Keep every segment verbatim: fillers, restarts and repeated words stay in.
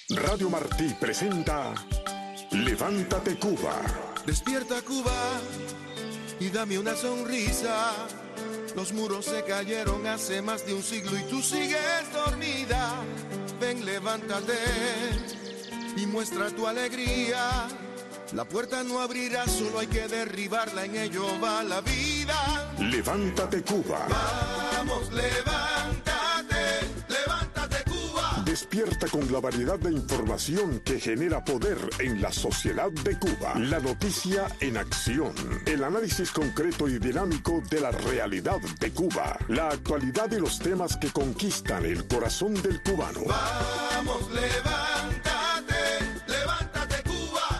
Radio Martí presenta Levántate Cuba. Despierta Cuba y dame una sonrisa. Los muros se cayeron hace más de un siglo y tú sigues dormida. Ven, levántate y muestra tu alegría. La puerta no abrirá, solo hay que derribarla, en ello va la vida. Levántate Cuba. Vamos, levántate, levántate Cuba. Despierta con la variedad de información que genera poder en la sociedad de Cuba. La noticia en acción. El análisis concreto y dinámico de la realidad de Cuba. La actualidad y los temas que conquistan el corazón del cubano. Vamos, levántate, levántate Cuba.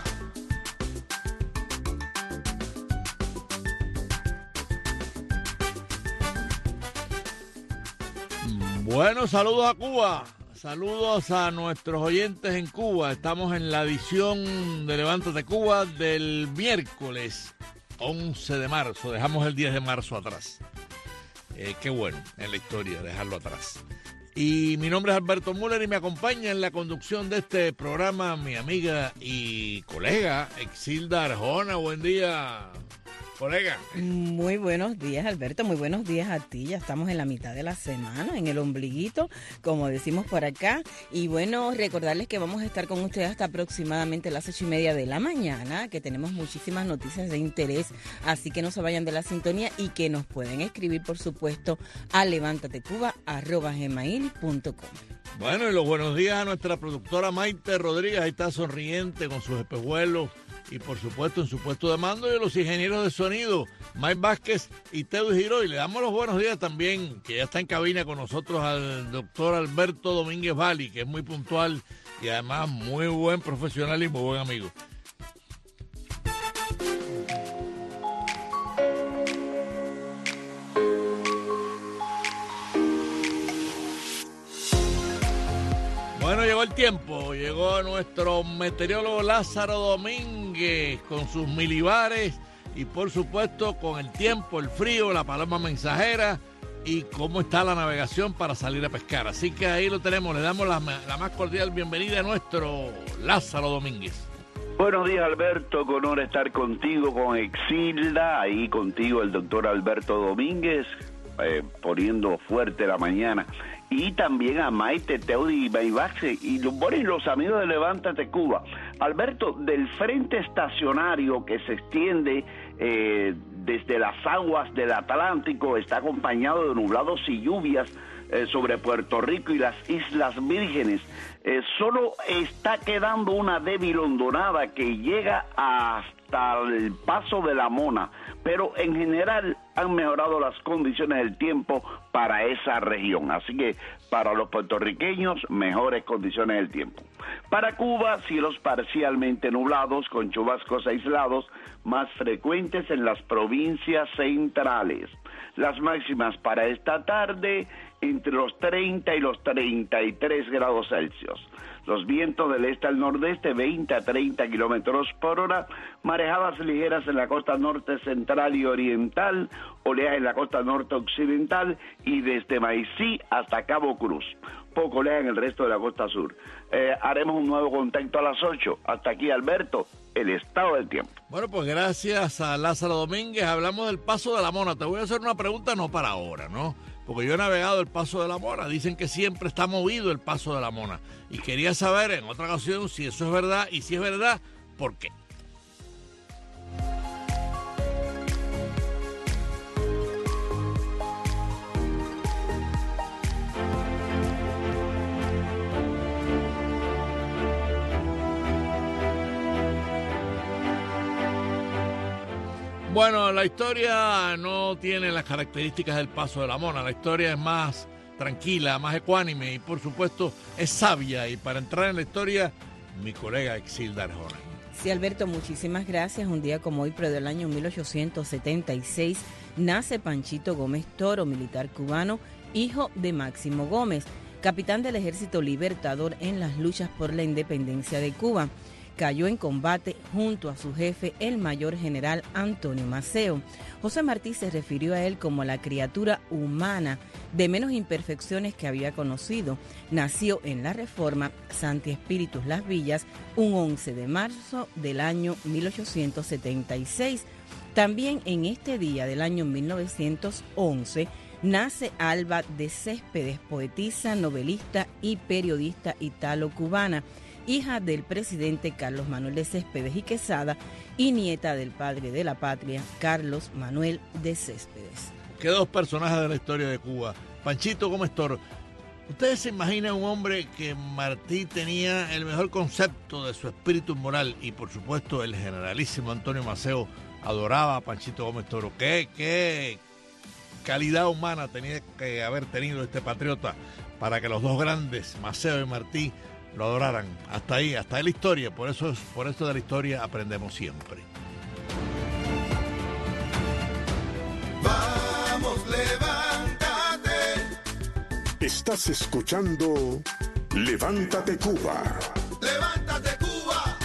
Bueno, saludos a Cuba. Saludos a nuestros oyentes en Cuba. Estamos en la edición de Levántate Cuba del miércoles once de marzo. Dejamos el diez de marzo atrás. Eh, qué bueno en la historia dejarlo atrás. Y mi nombre es Alberto Müller y me acompaña en la conducción de este programa mi amiga y colega Exilda Arjona. Buen día, colega. Muy buenos días, Alberto, muy buenos días a ti. Ya estamos en la mitad de la semana, en el ombliguito, como decimos por acá. Y bueno, recordarles que vamos a estar con ustedes hasta aproximadamente las ocho y media de la mañana, que tenemos muchísimas noticias de interés, así que no se vayan de la sintonía y que nos pueden escribir, por supuesto, a levántatecuba arroba gmail punto com. Bueno, y los buenos días a nuestra productora Maite Rodríguez. Ahí está sonriente con sus espejuelos y por supuesto en su puesto de mando, y a los ingenieros de sonido Mike Vázquez y Teo Giró. Y le damos los buenos días también, que ya está en cabina con nosotros, al doctor Alberto Domínguez Vali, que es muy puntual y además muy buen profesional y muy buen amigo. Bueno, llegó el tiempo, llegó nuestro meteorólogo Lázaro Domínguez con sus milibares y por supuesto con el tiempo, el frío, la paloma mensajera y cómo está la navegación para salir a pescar. Así que ahí lo tenemos, le damos la, la más cordial bienvenida a nuestro Lázaro Domínguez. Buenos días, Alberto, con honor estar contigo, con Exilda, ahí contigo el doctor Alberto Domínguez, eh, poniendo fuerte la mañana. Y también a Maite, Teudi y Baibaxe y los, bueno, y los amigos de Levántate Cuba. Alberto, del frente estacionario que se extiende eh, desde las aguas del Atlántico, está acompañado de nublados y lluvias eh, sobre Puerto Rico y las Islas Vírgenes. Eh, solo está quedando una débil hondonada que llega hasta el paso de la Mona, pero en general han mejorado las condiciones del tiempo para esa región. Así que para los puertorriqueños, mejores condiciones del tiempo. Para Cuba, cielos parcialmente nublados con chubascos aislados más frecuentes en las provincias centrales. Las máximas para esta tarde entre los treinta y los treinta y tres grados Celsius. Los vientos del este al nordeste, veinte a treinta kilómetros por hora, marejadas ligeras en la costa norte central y oriental, oleaje en la costa norte occidental y desde Maicí hasta Cabo Cruz. Poco oleaje en el resto de la costa sur. Eh, haremos un nuevo contacto a las ocho. Hasta aquí, Alberto, el estado del tiempo. Bueno, pues gracias a Lázaro Domínguez. Hablamos del Paso de la Mona. Te voy a hacer una pregunta, no para ahora, ¿no? Porque yo he navegado el Paso de la Mona. Dicen que siempre está movido el Paso de la Mona. Y quería saber en otra ocasión si eso es verdad. Y si es verdad, ¿por qué? Bueno, la historia no tiene las características del Paso de la Mona. La historia es más tranquila, más ecuánime y por supuesto es sabia. Y para entrar en la historia, mi colega Exilda Arjona. Sí, Alberto, muchísimas gracias. Un día como hoy, pero del año mil ochocientos setenta y seis, nace Panchito Gómez Toro, militar cubano, hijo de Máximo Gómez, capitán del Ejército Libertador en las luchas por la independencia de Cuba. cayó en combate junto a su jefe, el mayor general Antonio Maceo. José Martí se refirió a él como la criatura humana de menos imperfecciones que había conocido. Nació en la Reforma Santi Espíritus Las Villas un once de marzo del año mil ochocientos setenta y seis. También en este día del año mil novecientos once nace Alba de Céspedes, poetisa, novelista y periodista italo-cubana, hija del presidente Carlos Manuel de Céspedes y Quesada y nieta del padre de la patria, Carlos Manuel de Céspedes. Qué dos personajes de la historia de Cuba. Panchito Gómez Toro, ¿ustedes se imaginan un hombre que Martí tenía el mejor concepto de su espíritu moral y por supuesto el generalísimo Antonio Maceo adoraba a Panchito Gómez Toro? ¿Qué, qué calidad humana tenía que haber tenido este patriota para que los dos grandes, Maceo y Martí, lo adoraran? Hasta ahí, hasta ahí la historia. Por eso, por eso de la historia aprendemos siempre. Vamos, levántate. Estás escuchando Levántate Cuba. Levántate, Cuba.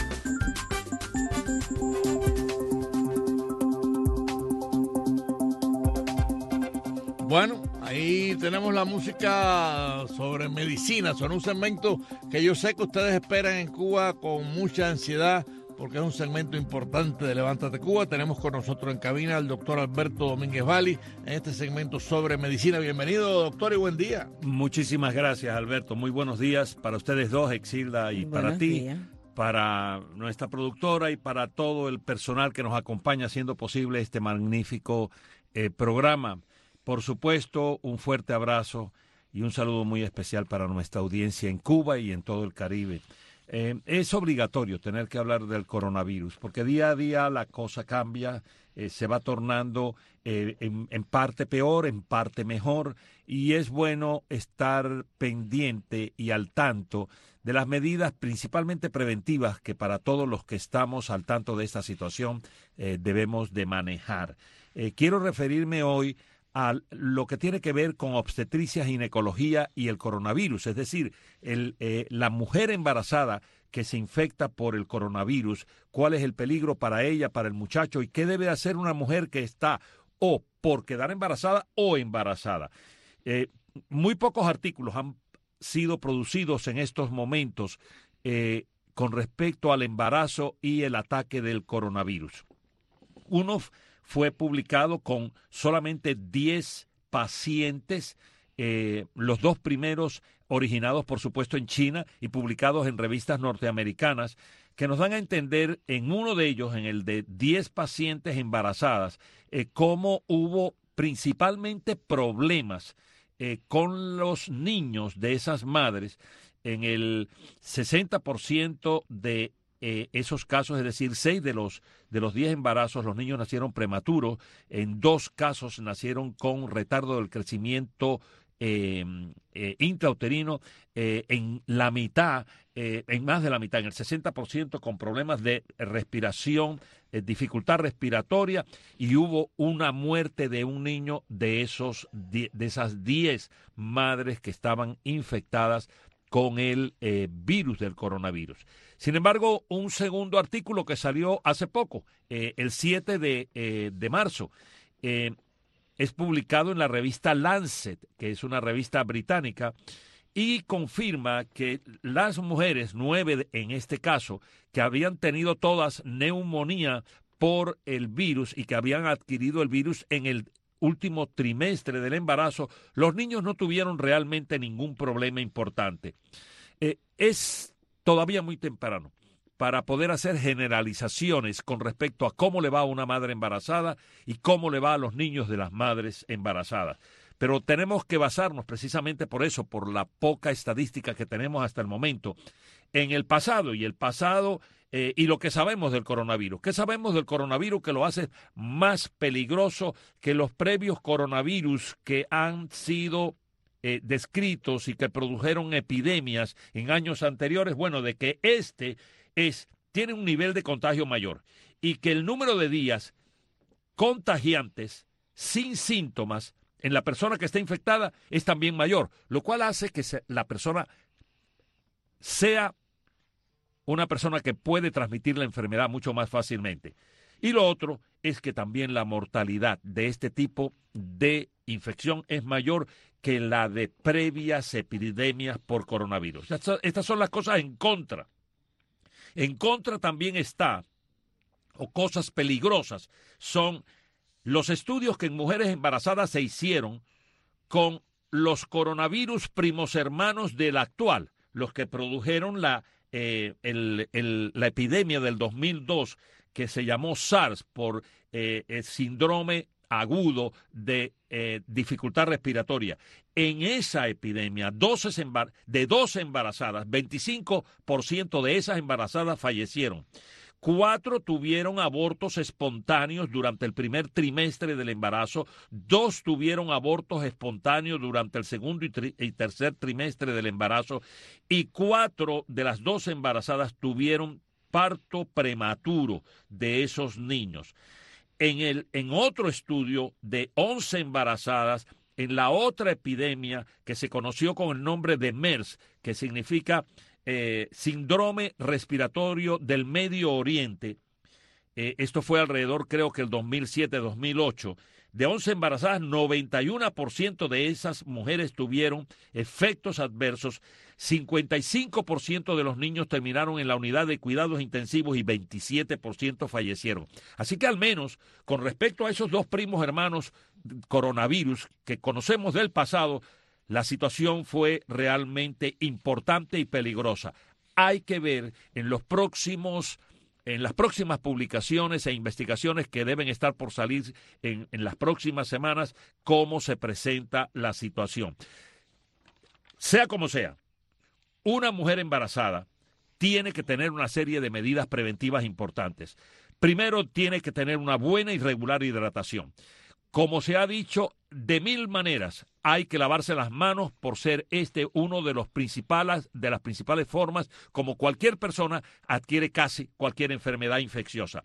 Bueno, ahí tenemos la música sobre medicina. Son un segmento que yo sé que ustedes esperan en Cuba con mucha ansiedad porque es un segmento importante de Levántate Cuba. Tenemos con nosotros en cabina al doctor Alberto Domínguez Valli en este segmento sobre medicina. Bienvenido, doctor, y buen día. Muchísimas gracias, Alberto. Muy buenos días para ustedes dos, Exilda, y Buenos para ti, días. para nuestra productora y para todo el personal que nos acompaña haciendo posible este magnífico eh, programa. Por supuesto, un fuerte abrazo y un saludo muy especial para nuestra audiencia en Cuba y en todo el Caribe. Eh, es obligatorio tener que hablar del coronavirus, porque día a día la cosa cambia, eh, se va tornando eh, en, en parte peor, en parte mejor, y es bueno estar pendiente y al tanto de las medidas principalmente preventivas que para todos los que estamos al tanto de esta situación eh, debemos de manejar. Eh, quiero referirme hoy a lo que tiene que ver con obstetricia, ginecología y el coronavirus, es decir, el, eh, la mujer embarazada que se infecta por el coronavirus, cuál es el peligro para ella, para el muchacho, y qué debe hacer una mujer que está o por quedar embarazada o embarazada. Eh, muy pocos artículos han sido producidos en estos momentos eh, con respecto al embarazo y el ataque del coronavirus. Uno fue publicado con solamente diez pacientes, eh, los dos primeros originados, por supuesto, en China y publicados en revistas norteamericanas, que nos dan a entender en uno de ellos, en el de diez pacientes embarazadas, eh, cómo hubo principalmente problemas eh, con los niños de esas madres. En el sesenta por ciento de Eh, esos casos, es decir, seis de los de los diez embarazos, los niños nacieron prematuros. En dos casos nacieron con retardo del crecimiento eh, eh, intrauterino. Eh, en la mitad, eh, en más de la mitad, en el sesenta por ciento con problemas de respiración, eh, dificultad respiratoria, y hubo una muerte de un niño de esos de esas diez madres que estaban infectadas con el eh, virus del coronavirus. Sin embargo, un segundo artículo que salió hace poco, eh, el siete de, eh, de marzo, eh, es publicado en la revista Lancet, que es una revista británica, y confirma que las mujeres, nueve en este caso, que habían tenido todas neumonía por el virus y que habían adquirido el virus en el último trimestre del embarazo, los niños no tuvieron realmente ningún problema importante. Eh, es todavía muy temprano para poder hacer generalizaciones con respecto a cómo le va a una madre embarazada y cómo le va a los niños de las madres embarazadas. Pero tenemos que basarnos precisamente por eso, por la poca estadística que tenemos hasta el momento, en el pasado y el pasado eh, y lo que sabemos del coronavirus. ¿Qué sabemos del coronavirus que lo hace más peligroso que los previos coronavirus que han sido Eh, descritos y que produjeron epidemias en años anteriores? Bueno, de que este es, tiene un nivel de contagio mayor y que el número de días contagiantes sin síntomas en la persona que está infectada es también mayor, lo cual hace que se, la persona sea una persona que puede transmitir la enfermedad mucho más fácilmente. Y lo otro es que también la mortalidad de este tipo de infección es mayor que la de previas epidemias por coronavirus. Estas son las cosas en contra. En contra también está, o cosas peligrosas, son los estudios que en mujeres embarazadas se hicieron con los coronavirus primos hermanos del actual, los que produjeron la, eh, el, el, la epidemia del dos mil dos, que se llamó SARS por eh, el síndrome agudo de eh, dificultad respiratoria. En esa epidemia, doce embar- de doce embarazadas, veinticinco por ciento de esas embarazadas fallecieron. Cuatro tuvieron abortos espontáneos durante el primer trimestre del embarazo, dos tuvieron abortos espontáneos durante el segundo y, tri- y tercer trimestre del embarazo, y cuatro de las doce embarazadas tuvieron parto prematuro de esos niños. En, el, en otro estudio de once embarazadas, en la otra epidemia que se conoció con el nombre de MERS, que significa eh, síndrome respiratorio del Medio Oriente, eh, esto fue alrededor, creo que el dos mil siete dos mil ocho, de once embarazadas, noventa y uno por ciento de esas mujeres tuvieron efectos adversos, cincuenta y cinco por ciento de los niños terminaron en la unidad de cuidados intensivos y veintisiete por ciento fallecieron. Así que al menos con respecto a esos dos primos hermanos coronavirus que conocemos del pasado, la situación fue realmente importante y peligrosa. Hay que ver en los próximos En las próximas publicaciones e investigaciones que deben estar por salir en, en las próximas semanas, cómo se presenta la situación. Sea como sea, una mujer embarazada tiene que tener una serie de medidas preventivas importantes. Primero, tiene que tener una buena y regular hidratación. Como se ha dicho de mil maneras, hay que lavarse las manos por ser este uno de los principales, de las principales formas como cualquier persona adquiere casi cualquier enfermedad infecciosa.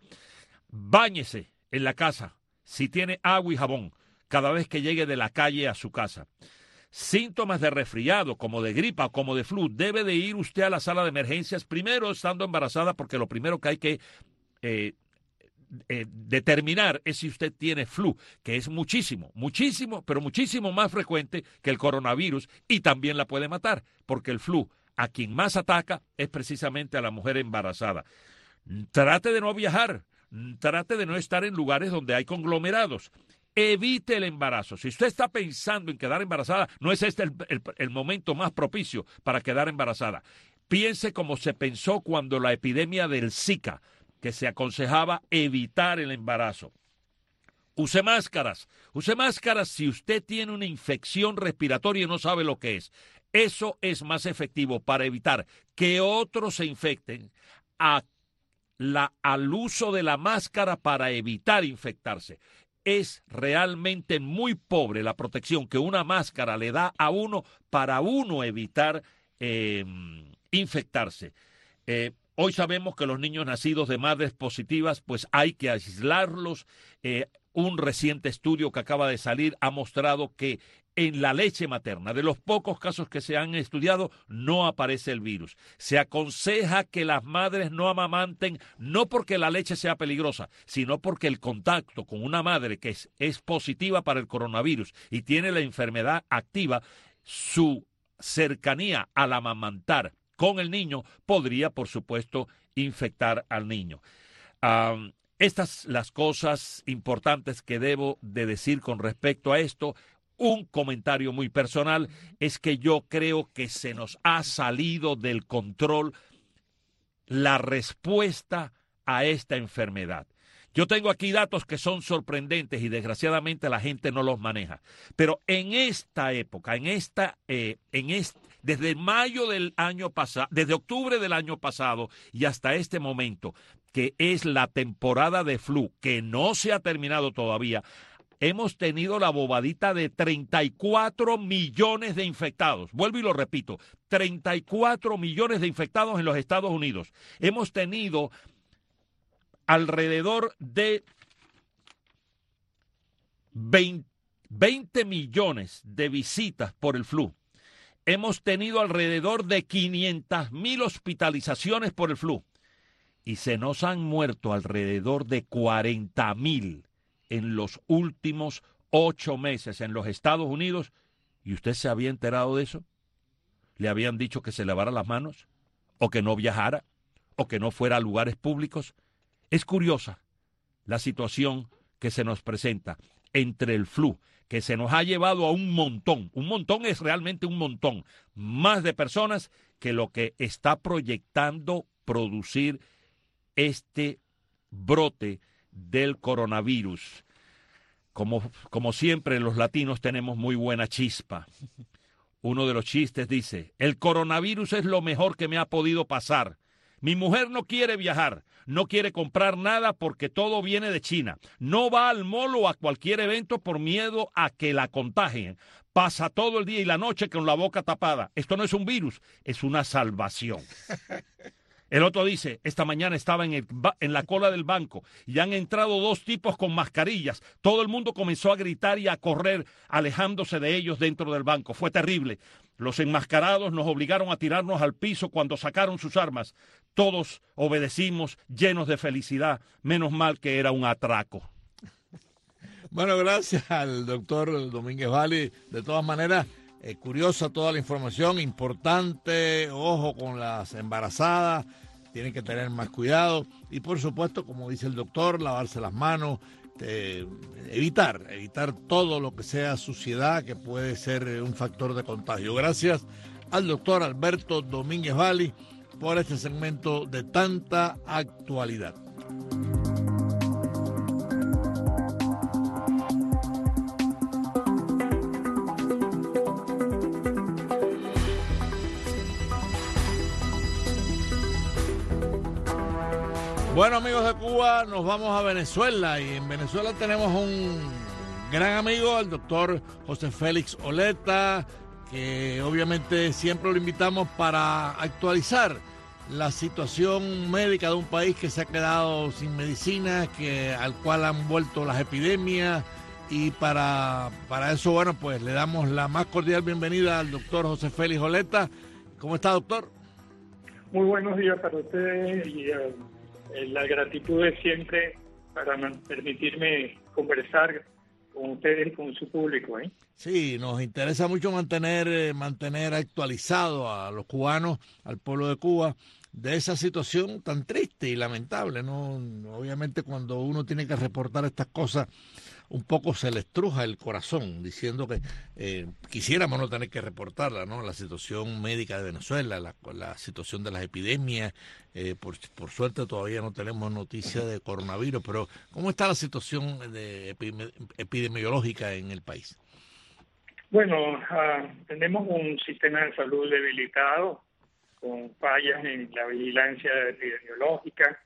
Báñese en la casa si tiene agua y jabón cada vez que llegue de la calle a su casa. Síntomas de resfriado, como de gripa o como de flu, debe de ir usted a la sala de emergencias primero estando embarazada, porque lo primero que hay que eh, Eh, determinar es si usted tiene flu, que es muchísimo, muchísimo, pero muchísimo más frecuente que el coronavirus y también la puede matar, porque el flu a quien más ataca es precisamente a la mujer embarazada. Trate de no viajar, trate de no estar en lugares donde hay conglomerados. Evite el embarazo. Si usted está pensando en quedar embarazada, no es este el, el, el momento más propicio para quedar embarazada. Piense como se pensó cuando la epidemia del Zika, que se aconsejaba evitar el embarazo. Use máscaras. Use máscaras si usted tiene una infección respiratoria y no sabe lo que es. Eso es más efectivo para evitar que otros se infecten a la, al uso de la máscara para evitar infectarse. Es realmente muy pobre la protección que una máscara le da a uno para uno evitar eh, infectarse. Eh, Hoy sabemos que los niños nacidos de madres positivas, pues hay que aislarlos. Eh, un reciente estudio que acaba de salir ha mostrado que en la leche materna, de los pocos casos que se han estudiado, no aparece el virus. Se aconseja que las madres no amamanten, no porque la leche sea peligrosa, sino porque el contacto con una madre que es, es positiva para el coronavirus y tiene la enfermedad activa, su cercanía al amamantar con el niño podría, por supuesto, infectar al niño. Um, estas las cosas importantes que debo de decir con respecto a esto. Un comentario muy personal es que yo creo que se nos ha salido del control la respuesta a esta enfermedad. Yo tengo aquí datos que son sorprendentes y desgraciadamente la gente no los maneja. Pero en esta época, en esta, eh, en este, desde mayo del año pasado, desde octubre del año pasado y hasta este momento, que es la temporada de flu, que no se ha terminado todavía, hemos tenido la bobadita de treinta y cuatro millones de infectados. Vuelvo y lo repito, treinta y cuatro millones de infectados en los Estados Unidos. Hemos tenido alrededor de veinte millones de visitas por el flu. hemos tenido alrededor de quinientas mil hospitalizaciones por el flu y se nos han muerto alrededor de cuarenta mil en los últimos ocho meses en los Estados Unidos. ¿Y usted se había enterado de eso? ¿Le habían dicho que se lavara las manos? ¿O que no viajara? ¿O que no fuera a lugares públicos? Es curiosa la situación que se nos presenta entre el flu, que se nos ha llevado a un montón. Un montón es realmente un montón. Más de personas que lo que está proyectando producir este brote del coronavirus. Como, como siempre, los latinos tenemos muy buena chispa. Uno de los chistes dice, el coronavirus es lo mejor que me ha podido pasar. Mi mujer no quiere viajar, no quiere comprar nada porque todo viene de China. No va al mall o a cualquier evento por miedo a que la contagien. Pasa todo el día y la noche con la boca tapada. Esto no es un virus, es una salvación. El otro dice, esta mañana estaba en, el, en la cola del banco y han entrado dos tipos con mascarillas. Todo el mundo comenzó a gritar y a correr, alejándose de ellos dentro del banco. Fue terrible. Los enmascarados nos obligaron a tirarnos al piso cuando sacaron sus armas. Todos obedecimos, llenos de felicidad. Menos mal que era un atraco. Bueno, gracias al doctor Domínguez Valli. De todas maneras, eh, curiosa toda la información, importante, ojo con las embarazadas, tienen que tener más cuidado y por supuesto, como dice el doctor, lavarse las manos, eh, evitar, evitar todo lo que sea suciedad que puede ser un factor de contagio. Gracias al doctor Alberto Domínguez Valli por este segmento de tanta actualidad. Bueno, amigos de Cuba, nos vamos a Venezuela y en Venezuela tenemos un gran amigo, el doctor José Félix Oleta, que obviamente siempre lo invitamos para actualizar la situación médica de un país que se ha quedado sin medicina, que, al cual han vuelto las epidemias y para, para eso, bueno, pues le damos la más cordial bienvenida al doctor José Félix Oleta. ¿Cómo está, doctor? Muy buenos días para ustedes y uh, la gratitud de siempre para permitirme conversar con ustedes y con su público, ¿eh? Sí, nos interesa mucho mantener, eh, mantener actualizado a los cubanos, al pueblo de Cuba, de esa situación tan triste y lamentable, ¿no? Obviamente cuando uno tiene que reportar estas cosas, un poco se le estruja el corazón, diciendo que eh, quisiéramos no tener que reportarla, ¿no? La situación médica de Venezuela, la, la situación de las epidemias, eh, por, por suerte todavía no tenemos noticia de coronavirus, pero ¿cómo está la situación de epidemi- epidemiológica en el país? Bueno, uh, tenemos un sistema de salud debilitado, con fallas en la vigilancia epidemiológica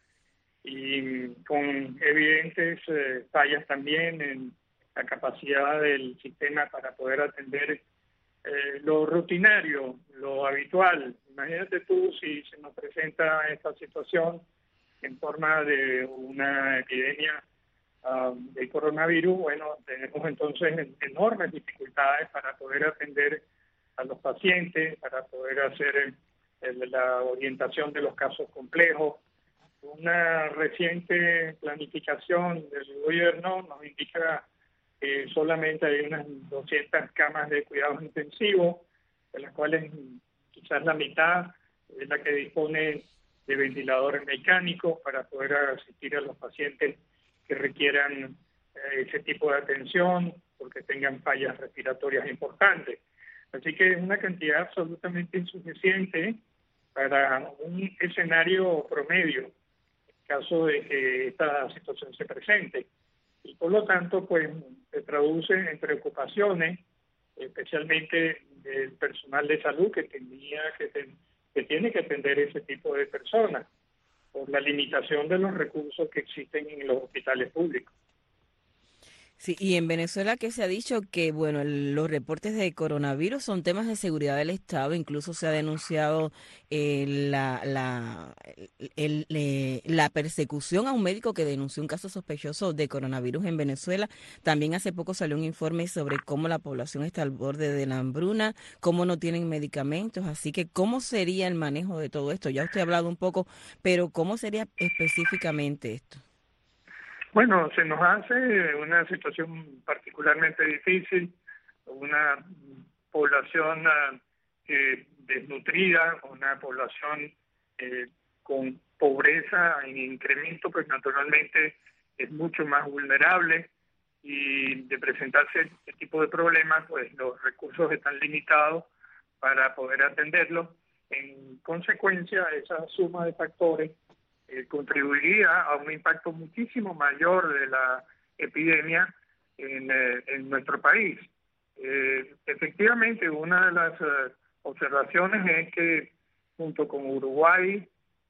y con evidentes eh, fallas también en la capacidad del sistema para poder atender eh, lo rutinario, lo habitual. Imagínate tú si se nos presenta esta situación en forma de una epidemia uh, de coronavirus, bueno, tenemos entonces enormes dificultades para poder atender a los pacientes, para poder hacer el, la orientación de los casos complejos. Una reciente planificación del gobierno nos indica que solamente hay unas doscientas camas de cuidados intensivos, de las cuales quizás la mitad es la que dispone de ventiladores mecánicos para poder asistir a los pacientes que requieran eh, ese tipo de atención porque tengan fallas respiratorias importantes. Así que es una cantidad absolutamente insuficiente para un escenario promedio caso de que esta situación se presente. Y por lo tanto, pues, se traduce en preocupaciones, especialmente del personal de salud que tenía que, ten, que tiene que atender ese tipo de personas, por la limitación de los recursos que existen en los hospitales públicos. Sí, y en Venezuela que se ha dicho que, bueno, el- los reportes de coronavirus son temas de seguridad del Estado, incluso se ha denunciado eh, la, la, el- eh, la persecución a un médico que denunció un caso sospechoso de coronavirus en Venezuela. También hace poco salió un informe sobre cómo la población está al borde de la hambruna, cómo no tienen medicamentos, así que cómo sería el manejo de todo esto. Ya usted ha hablado un poco, pero ¿cómo sería específicamente esto? Bueno, se nos hace una situación particularmente difícil, una población ah, eh, desnutrida, una población eh, con pobreza en incremento, pues naturalmente es mucho más vulnerable y de presentarse este tipo de problemas, pues los recursos están limitados para poder atenderlos. En consecuencia, esa suma de factores eh, contribuiría a un impacto muchísimo mayor de la epidemia en, eh, en nuestro país. Eh, efectivamente, una de las eh, observaciones es que junto con Uruguay,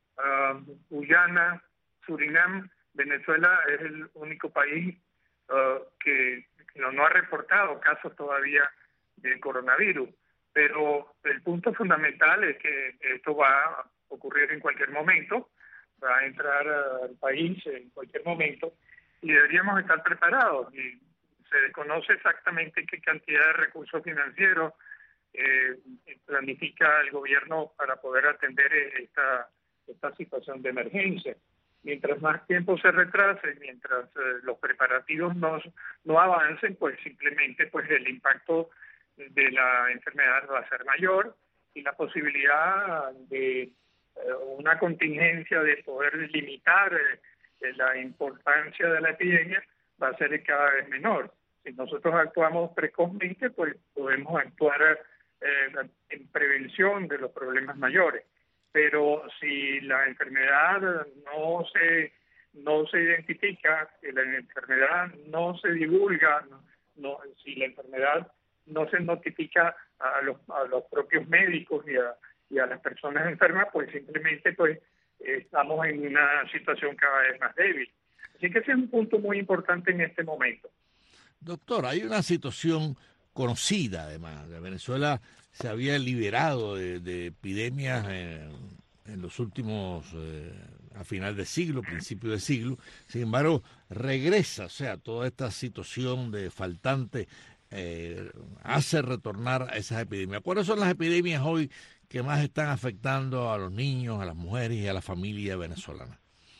uh, Guyana, Surinam, Venezuela es el único país uh, que no, no ha reportado casos todavía del coronavirus. Pero el punto fundamental es que esto va a ocurrir en cualquier momento, va a entrar al país en cualquier momento y deberíamos estar preparados. Y se desconoce exactamente qué cantidad de recursos financieros eh, planifica el gobierno para poder atender esta, esta situación de emergencia. Mientras más tiempo se retrase, mientras eh, los preparativos no, no avancen, pues simplemente pues el impacto de la enfermedad va a ser mayor y la posibilidad de eh, una contingencia de poder limitar eh, la importancia de la epidemia va a ser cada vez menor. Si nosotros actuamos precozmente, pues podemos actuar eh, en prevención de los problemas mayores. Pero si la enfermedad no se no se identifica, si la enfermedad no se divulga, no, no, si la enfermedad no se notifica a los, a los propios médicos y a, y a las personas enfermas, pues simplemente pues estamos en una situación cada vez más débil. Así que ese es un punto muy importante en este momento. Doctor, hay una situación conocida, además. Venezuela se había liberado de, de epidemias en, en los últimos, eh, a final de siglo, principio de siglo. Sin embargo, regresa, o sea, toda esta situación de faltante eh, hace retornar a esas epidemias. ¿Cuáles son las epidemias hoy que más están afectando a los niños, a las mujeres y a la familia venezolana?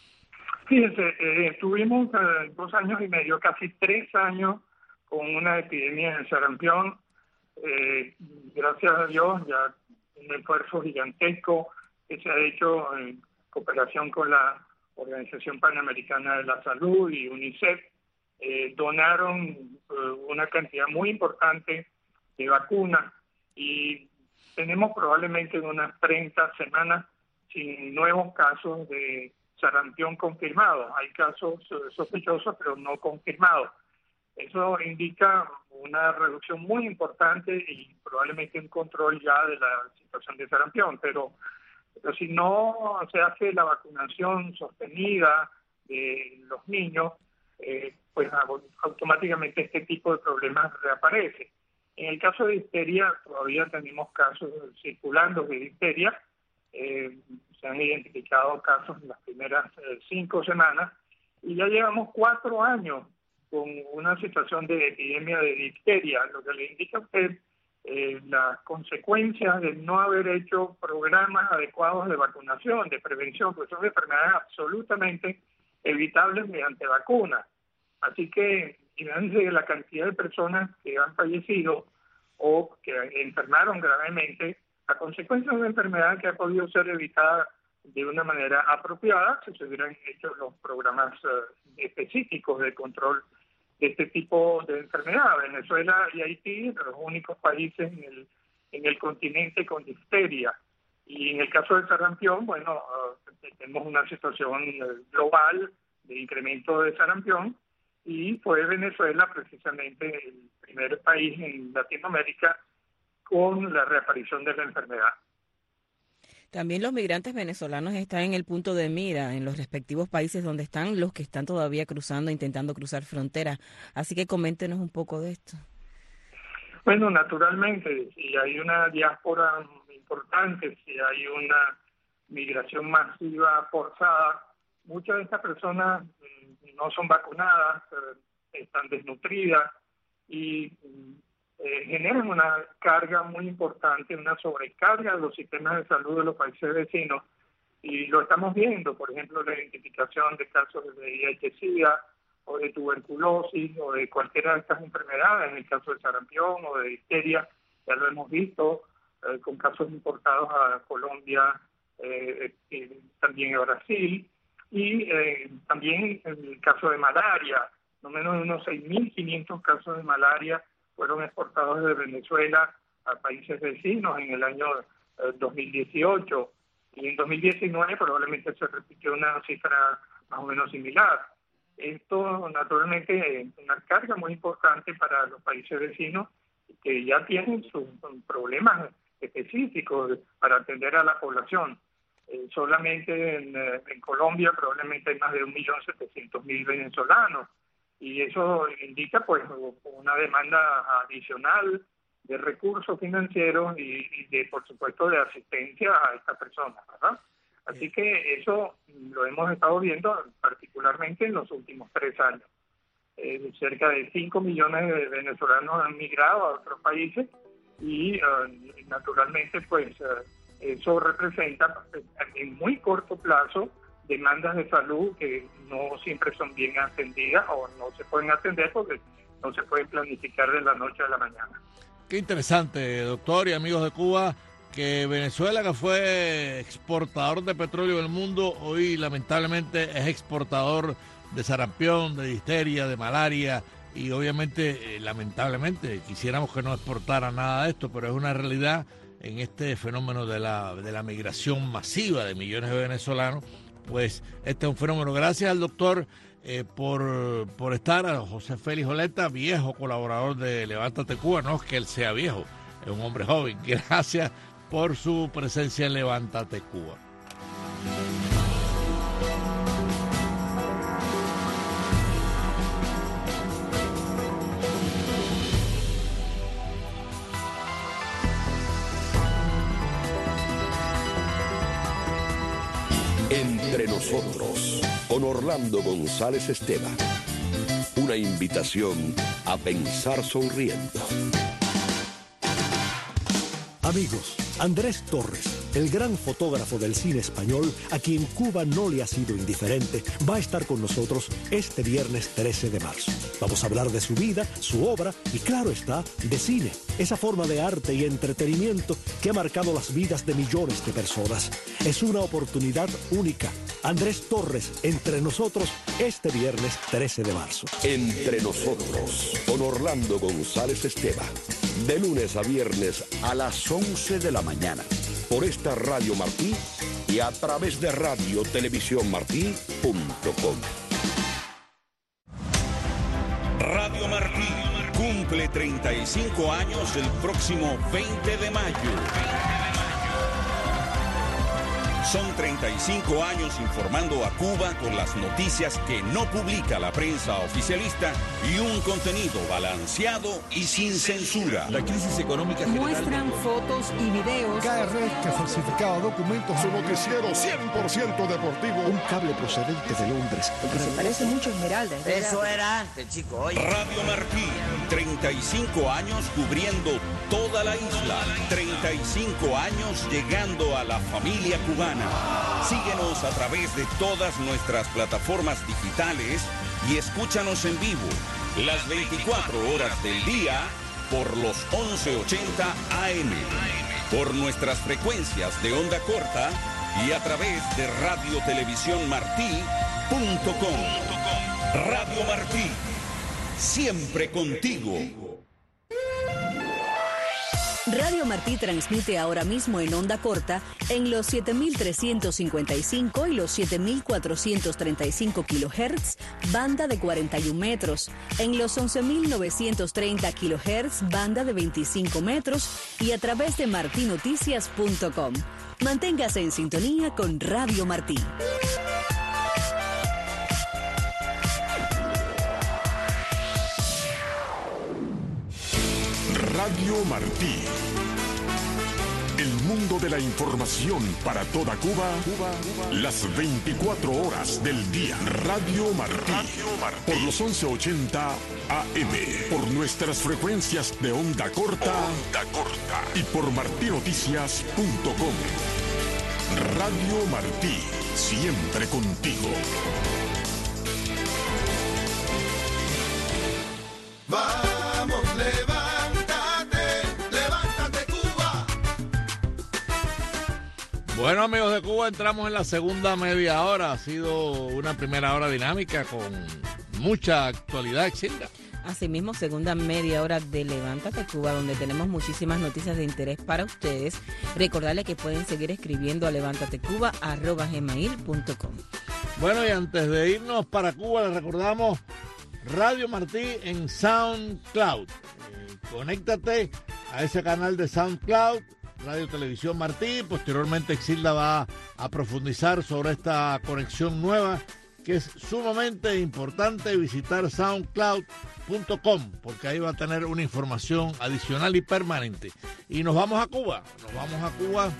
Fíjense, eh, tuvimos eh, dos años y medio, casi tres años, con una epidemia de sarampión. Eh, gracias a Dios, ya un esfuerzo gigantesco que se ha hecho en cooperación con la Organización Panamericana de la Salud y UNICEF, eh, donaron eh, una cantidad muy importante de vacunas y tenemos probablemente en unas treinta semanas sin nuevos casos de sarampión confirmados. Hay casos sospechosos, pero no confirmados. Eso indica una reducción muy importante y probablemente un control ya de la situación de sarampión, pero, pero si no se hace la vacunación sostenida de los niños, eh, pues automáticamente este tipo de problemas reaparece. En el caso de difteria, todavía tenemos casos circulando de difteria. Eh, se han identificado casos en las primeras eh, cinco semanas y ya llevamos cuatro años con una situación de epidemia de difteria, lo que le indica a usted eh, las consecuencias de no haber hecho programas adecuados de vacunación, de prevención, porque son enfermedades absolutamente evitables mediante vacunas. Así que, imagínense la cantidad de personas que han fallecido o que enfermaron gravemente a consecuencia de una enfermedad que ha podido ser evitada de una manera apropiada si se hubieran hecho los programas uh, específicos de control de este tipo de enfermedad. Venezuela y Haití, los únicos países en el, en el continente con difteria. Y en el caso del sarampión, bueno, uh, tenemos una situación uh, global de incremento de sarampión y fue Venezuela precisamente el primer país en Latinoamérica con la reaparición de la enfermedad. También los migrantes venezolanos están en el punto de mira en los respectivos países donde están los que están todavía cruzando, intentando cruzar fronteras. Así que coméntenos un poco de esto. Bueno, naturalmente, si hay una diáspora importante, si hay una migración masiva forzada, muchas de estas personas no son vacunadas, están desnutridas y eh, generan una carga muy importante, una sobrecarga de los sistemas de salud de los países vecinos, y lo estamos viendo, por ejemplo, la identificación de casos de V I H SIDA o de tuberculosis o de cualquiera de estas enfermedades, en el caso de sarampión o de difteria, ya lo hemos visto eh, con casos importados a Colombia, eh, eh, también a Brasil, y eh, también en el caso de malaria, no menos de unos seis mil quinientos casos de malaria fueron exportados desde Venezuela a países vecinos en el año eh, dos mil dieciocho, y en dos mil diecinueve probablemente se repitió una cifra más o menos similar. Esto naturalmente es una carga muy importante para los países vecinos que ya tienen sus problemas específicos para atender a la población. Eh, solamente en, en Colombia probablemente hay más de un millón setecientos mil venezolanos, y eso indica pues una demanda adicional de recursos financieros y, y de, por supuesto, de asistencia a estas personas, ¿verdad? Así que eso lo hemos estado viendo particularmente en los últimos tres años. Eh, cerca de cinco millones de venezolanos han migrado a otros países y uh, naturalmente pues uh, eso representa en muy corto plazo demandas de salud que no siempre son bien atendidas o no se pueden atender porque no se pueden planificar de la noche a la mañana. Qué interesante, doctor y amigos de Cuba, que Venezuela, que fue exportador de petróleo del mundo, hoy lamentablemente es exportador de sarampión, de difteria, de malaria, y obviamente, eh, lamentablemente, quisiéramos que no exportara nada de esto, pero es una realidad en este fenómeno de la, de la migración masiva de millones de venezolanos. Pues este es un fenómeno. Gracias al doctor eh, por, por estar, a José Félix Oleta, viejo colaborador de Levántate Cuba. No es que él sea viejo, es un hombre joven. Gracias por su presencia en Levántate Cuba. Entre nosotros, con Orlando González Esteban. Una invitación a pensar sonriendo. Amigos, Andrés Torres, el gran fotógrafo del cine español, a quien Cuba no le ha sido indiferente, va a estar con nosotros este viernes trece de marzo. Vamos a hablar de su vida, su obra y, claro está, de cine, esa forma de arte y entretenimiento que ha marcado las vidas de millones de personas. Es una oportunidad única. Andrés Torres, entre nosotros, este viernes trece de marzo. Entre nosotros, con Orlando González Esteban. De lunes a viernes a las once de la mañana. Por esta Radio Martí y a través de radio televisión martí punto com. Radio Martí cumple treinta y cinco años el próximo veinte de mayo. Son treinta y cinco años informando a Cuba con las noticias que no publica la prensa oficialista y un contenido balanceado y sin censura. La crisis económica general. Muestran fotos y videos. K R que falsificaba documentos. Su noticiero cien por ciento deportivo. Un cable procedente de Londres. Porque se parece mucho a Esmeralda. Eso era antes, chico. Oye. Radio Martí, treinta y cinco años cubriendo toda la isla. treinta y cinco años llegando a la familia cubana. Síguenos a través de todas nuestras plataformas digitales y escúchanos en vivo las veinticuatro horas del día por los once ochenta A M, por nuestras frecuencias de onda corta y a través de radio televisión martí punto com. Radio Martí, siempre contigo. Radio Martí transmite ahora mismo en onda corta en los siete mil trescientos cincuenta y cinco y los siete mil cuatrocientos treinta y cinco kilohertz, banda de cuarenta y un metros, en los once mil novecientos treinta kilohertz, banda de veinticinco metros y a través de martí noticias punto com. Manténgase en sintonía con Radio Martí. Radio Martí. El mundo de la información para toda Cuba, Cuba, Cuba. Las veinticuatro horas del día. Radio Martí. Radio Martí. Por los once ochenta A M. Por nuestras frecuencias de onda corta. Onda corta. Y por martí noticias punto com. Radio Martí. Siempre contigo. Vamos, levántate, levántate Cuba. Bueno, amigos de Cuba, entramos en la segunda media hora. Ha sido una primera hora dinámica con mucha actualidad, Exilda. Asimismo, segunda media hora de Levántate Cuba, donde tenemos muchísimas noticias de interés para ustedes. Recordarles que pueden seguir escribiendo a levántatecuba arroba gmail punto com. Bueno, y antes de irnos para Cuba, les recordamos Radio Martí en SoundCloud. Eh, conéctate a ese canal de SoundCloud, Radio Televisión Martí. Posteriormente Exilda va a profundizar sobre esta conexión nueva, que es sumamente importante visitar soundcloud punto com, porque ahí va a tener una información adicional y permanente. Y nos vamos a Cuba, nos vamos a Cuba.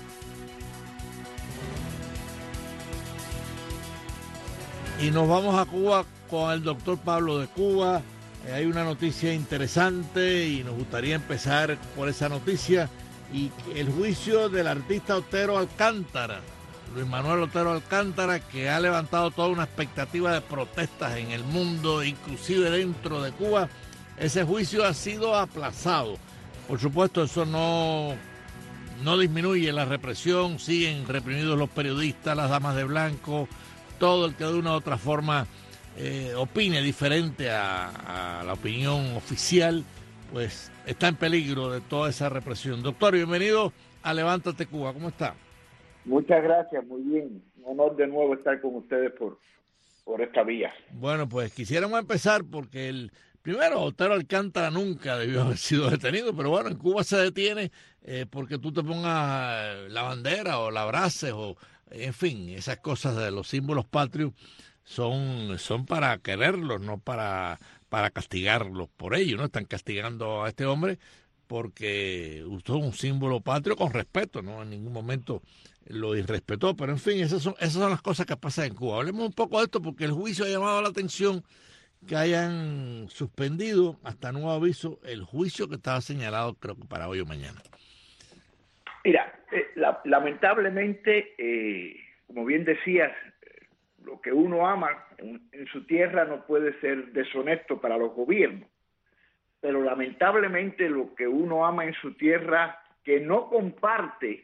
Y nos vamos a Cuba con el doctor Pablo de Cuba. Eh, hay una noticia interesante y nos gustaría empezar por esa noticia. Y el juicio del artista Otero Alcántara, Luis Manuel Otero Alcántara, que ha levantado toda una expectativa de protestas en el mundo, inclusive dentro de Cuba. Ese juicio ha sido aplazado. Por supuesto, eso no, no disminuye la represión. Siguen reprimidos los periodistas, las damas de blanco, todo el que de una u otra forma eh, opine diferente a, a la opinión oficial, pues está en peligro de toda esa represión. Doctor, bienvenido a Levántate Cuba. ¿Cómo está? Muchas gracias, muy bien. Un honor de nuevo estar con ustedes por, por esta vía. Bueno, pues quisiéramos empezar porque el primero, Otero Alcántara nunca debió haber sido detenido, pero bueno, en Cuba se detiene eh, porque tú te pongas la bandera o la abraces o, en fin, esas cosas de los símbolos patrios son, son para quererlos, no para, para castigarlos por ello, ¿no? Están castigando a este hombre porque usó un símbolo patrio con respeto, ¿no? En ningún momento lo irrespetó, pero en fin, esas son, esas son las cosas que pasan en Cuba. Hablemos un poco de esto porque el juicio ha llamado la atención que hayan suspendido hasta nuevo aviso el juicio que estaba señalado, creo que para hoy o mañana. Mira, eh, la, lamentablemente, eh, como bien decías, eh, lo que uno ama en, en su tierra no puede ser deshonesto para los gobiernos, pero lamentablemente lo que uno ama en su tierra que no comparte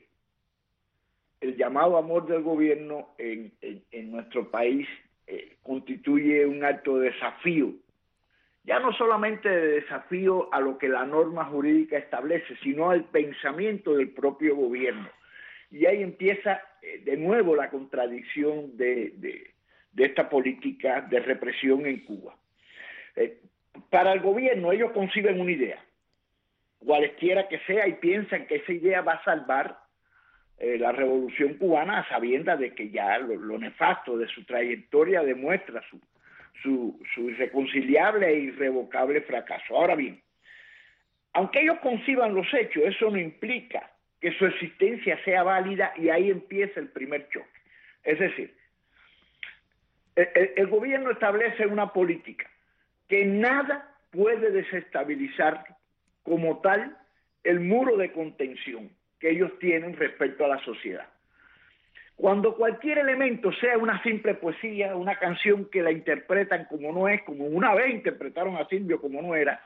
el llamado amor del gobierno en, en, en nuestro país eh, constituye un acto de desafío, ya no solamente de desafío a lo que la norma jurídica establece, sino al pensamiento del propio gobierno. Y ahí empieza eh, de nuevo la contradicción de, de, de esta política de represión en Cuba. Eh, para el gobierno ellos conciben una idea, cualesquiera que sea, y piensan que esa idea va a salvar Eh, la revolución cubana, a sabiendas de que ya lo, lo nefasto de su trayectoria demuestra su, su, su irreconciliable e irrevocable fracaso. Ahora bien, aunque ellos conciban los hechos, eso no implica que su existencia sea válida, y ahí empieza el primer choque. Es decir, el, el, el gobierno establece una política que nada puede desestabilizar como tal el muro de contención que ellos tienen respecto a la sociedad. Cuando cualquier elemento, sea una simple poesía, una canción que la interpretan como no es, como una vez interpretaron a Silvio como no era,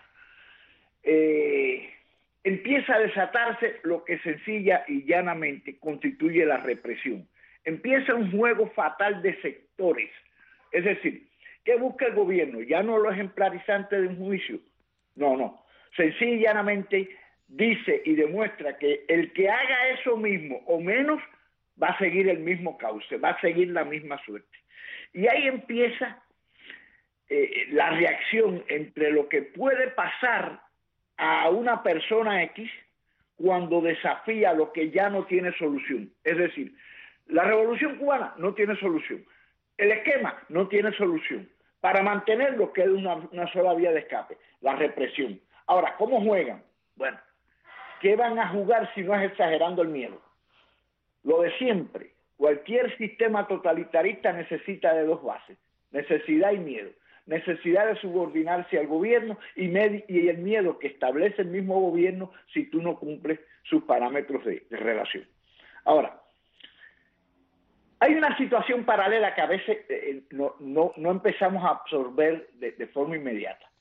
eh, empieza a desatarse lo que sencilla y llanamente constituye la represión. Empieza un juego fatal de sectores. Es decir, ¿qué busca el gobierno? Ya no lo ejemplarizante de un juicio. No, no. Sencilla y llanamente dice y demuestra que el que haga eso mismo o menos va a seguir el mismo cauce, va a seguir la misma suerte. Y ahí empieza eh, la reacción entre lo que puede pasar a una persona X cuando desafía lo que ya no tiene solución. Es decir, la revolución cubana no tiene solución, el esquema no tiene solución. Para mantenerlo queda una, una sola vía de escape, la represión. Ahora, ¿cómo juegan? Bueno, ¿qué van a jugar si no es exagerando el miedo? Lo de siempre, cualquier sistema totalitarista necesita de dos bases, necesidad y miedo. Necesidad de subordinarse al gobierno y, y el miedo que establece el mismo gobierno si tú no cumples sus parámetros de, de relación. Ahora, hay una situación paralela que a veces eh, no, no, no empezamos a absorber de, de forma inmediata.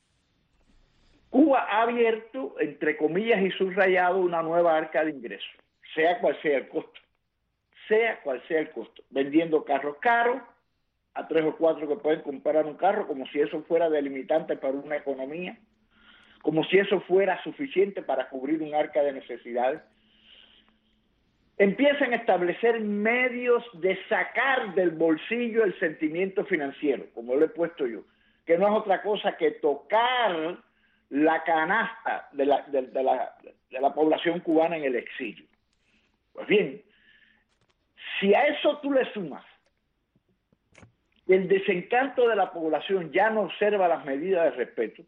Cuba ha abierto, entre comillas y subrayado, una nueva arca de ingresos, sea cual sea el costo, sea cual sea el costo, vendiendo carros caros a tres o cuatro que pueden comprar un carro, como si eso fuera delimitante para una economía, como si eso fuera suficiente para cubrir un arca de necesidades. Empiezan a establecer medios de sacar del bolsillo el sentimiento financiero, como lo he puesto yo, que no es otra cosa que tocar la canasta de la, de, de la, de la población cubana en el exilio. Pues bien, si a eso tú le sumas el desencanto de la población ya no observa las medidas de respeto,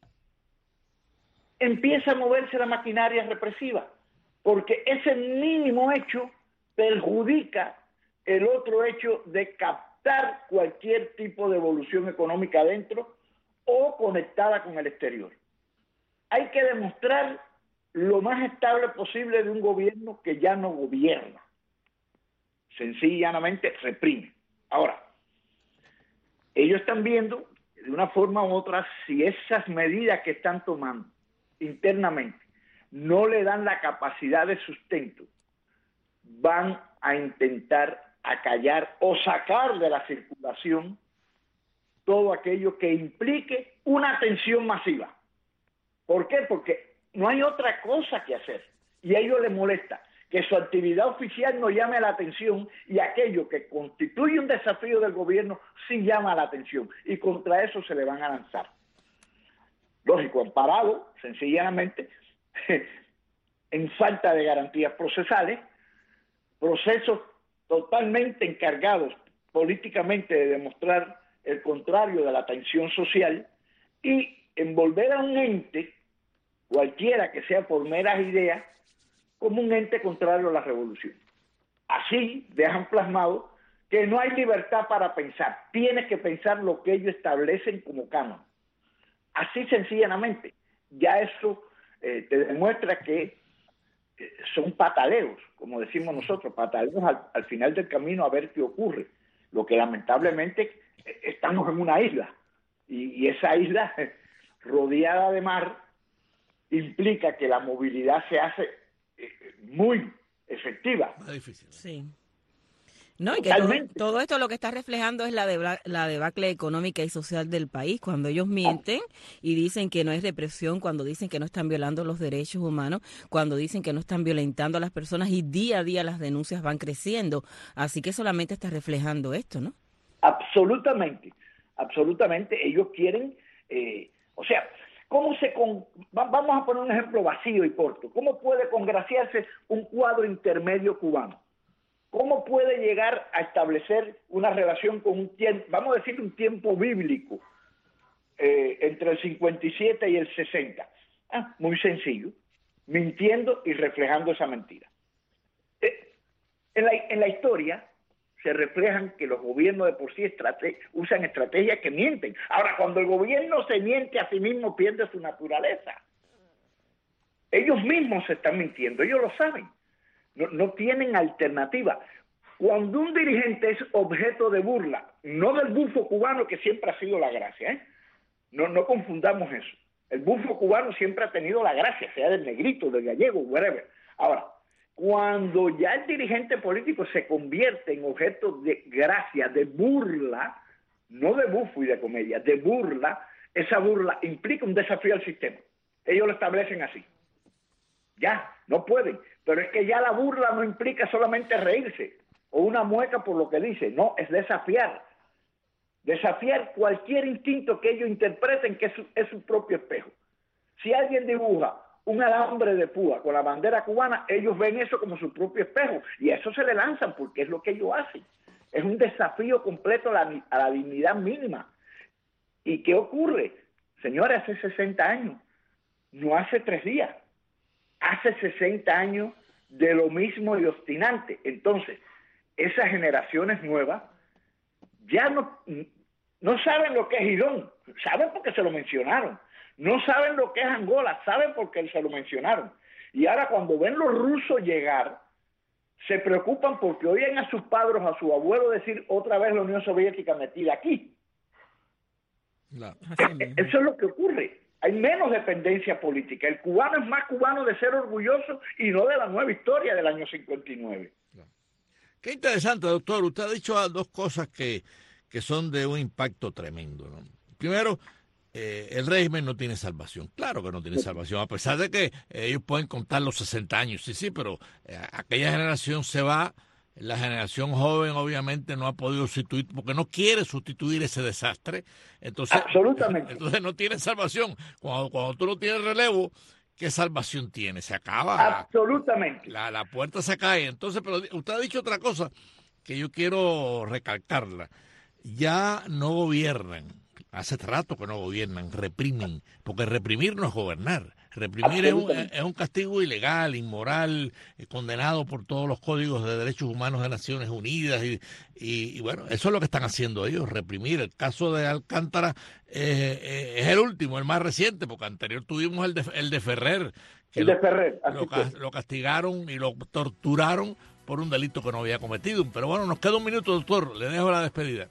empieza a moverse la maquinaria represiva, porque ese mínimo hecho perjudica el otro hecho de captar cualquier tipo de evolución económica dentro o conectada con el exterior. Hay que demostrar lo más estable posible de un gobierno que ya no gobierna. Sencillamente reprime. Ahora, ellos están viendo de una forma u otra si esas medidas que están tomando internamente no le dan la capacidad de sustento, van a intentar acallar o sacar de la circulación todo aquello que implique una atención masiva. ¿Por qué? Porque no hay otra cosa que hacer y a ellos les molesta que su actividad oficial no llame la atención y aquello que constituye un desafío del gobierno sí llama la atención y contra eso se le van a lanzar. Lógico, amparado, sencillamente, en falta de garantías procesales, procesos totalmente encargados políticamente de demostrar el contrario de la tensión social y envolver a un ente, cualquiera que sea por meras ideas, como un ente contrario a la revolución. Así dejan plasmado que no hay libertad para pensar, tienes que pensar lo que ellos establecen como canon. Así sencillamente, ya eso eh, te demuestra que eh, son pataleos, como decimos nosotros, pataleos al, al final del camino a ver qué ocurre. Lo que lamentablemente eh, estamos en una isla, y, y esa isla eh, rodeada de mar implica que la movilidad se hace muy efectiva. Más difícil. Sí. No, y que todo, todo esto lo que está reflejando es la, de, la debacle económica y social del país, cuando ellos mienten y dicen que no hay represión, cuando dicen que no están violando los derechos humanos, cuando dicen que no están violentando a las personas y día a día las denuncias van creciendo. Así que solamente está reflejando esto, ¿no? Absolutamente, absolutamente. Ellos quieren, eh, o sea, ¿cómo se con... vamos a poner un ejemplo vacío y corto. ¿Cómo puede congraciarse un cuadro intermedio cubano? ¿Cómo puede llegar a establecer una relación con un tiempo, vamos a decir un tiempo bíblico, eh, entre el cincuenta y siete y el sesenta? Ah, muy sencillo, mintiendo y reflejando esa mentira. Eh, en, la, en la historia se reflejan que los gobiernos de por sí estrate usan estrategias que mienten. Ahora, cuando el gobierno se miente a sí mismo, pierde su naturaleza. Ellos mismos se están mintiendo, ellos lo saben. No, no tienen alternativa. Cuando un dirigente es objeto de burla, no del bufo cubano que siempre ha sido la gracia, ¿eh? no, no confundamos eso. El bufo cubano siempre ha tenido la gracia, sea del negrito, del gallego, whatever. Ahora, cuando ya el dirigente político se convierte en objeto de gracia, de burla, no de bufo y de comedia, de burla, esa burla implica un desafío al sistema. Ellos lo establecen así. Ya, no pueden. Pero es que ya la burla no implica solamente reírse o una mueca por lo que dice. No, es desafiar. Desafiar cualquier instinto que ellos interpreten que es su, es su propio espejo. Si alguien dibuja un alambre de púa con la bandera cubana, ellos ven eso como su propio espejo y a eso se le lanzan porque es lo que ellos hacen. Es un desafío completo a la, a la dignidad mínima. ¿Y qué ocurre? Señores, hace sesenta años, no hace tres días, hace sesenta años de lo mismo y obstinante. Entonces, esas generaciones nuevas ya no, no saben lo que es Girón, saben porque se lo mencionaron. No saben lo que es Angola, saben porque se lo mencionaron. Y ahora cuando ven los rusos llegar, se preocupan porque oyen a sus padres, a su abuelo decir otra vez la Unión Soviética metida aquí. No. Eso es lo que ocurre. Hay menos dependencia política. El cubano es más cubano de ser orgulloso y no de la nueva historia del año cincuenta y nueve. Qué interesante, doctor. Usted ha dicho dos cosas que, que son de un impacto tremendo, ¿no? Primero, eh, el régimen no tiene salvación. Claro que no tiene salvación, a pesar de que eh, ellos pueden contar los sesenta años. Sí, sí, pero eh, aquella generación se va. La generación joven obviamente no ha podido sustituir, porque no quiere sustituir ese desastre. Entonces, absolutamente. Entonces no tiene salvación. Cuando, cuando tú no tienes relevo, ¿qué salvación tiene? Se acaba. Absolutamente. La, la puerta se cae. Entonces, pero usted ha dicho otra cosa que yo quiero recalcarla. Ya no gobiernan. Hace rato que no gobiernan, reprimen. Porque reprimir no es gobernar. Reprimir es un, es un castigo ilegal, inmoral, eh, condenado por todos los códigos de derechos humanos de Naciones Unidas. Y, y, y bueno, eso es lo que están haciendo ellos, reprimir. El caso de Alcántara eh, eh, es el último, el más reciente, porque anterior tuvimos el de, el de Ferrer. Que el lo, de Ferrer. Lo, lo castigaron y lo torturaron por un delito que no había cometido. Pero bueno, nos queda un minuto, doctor. Le dejo la despedida.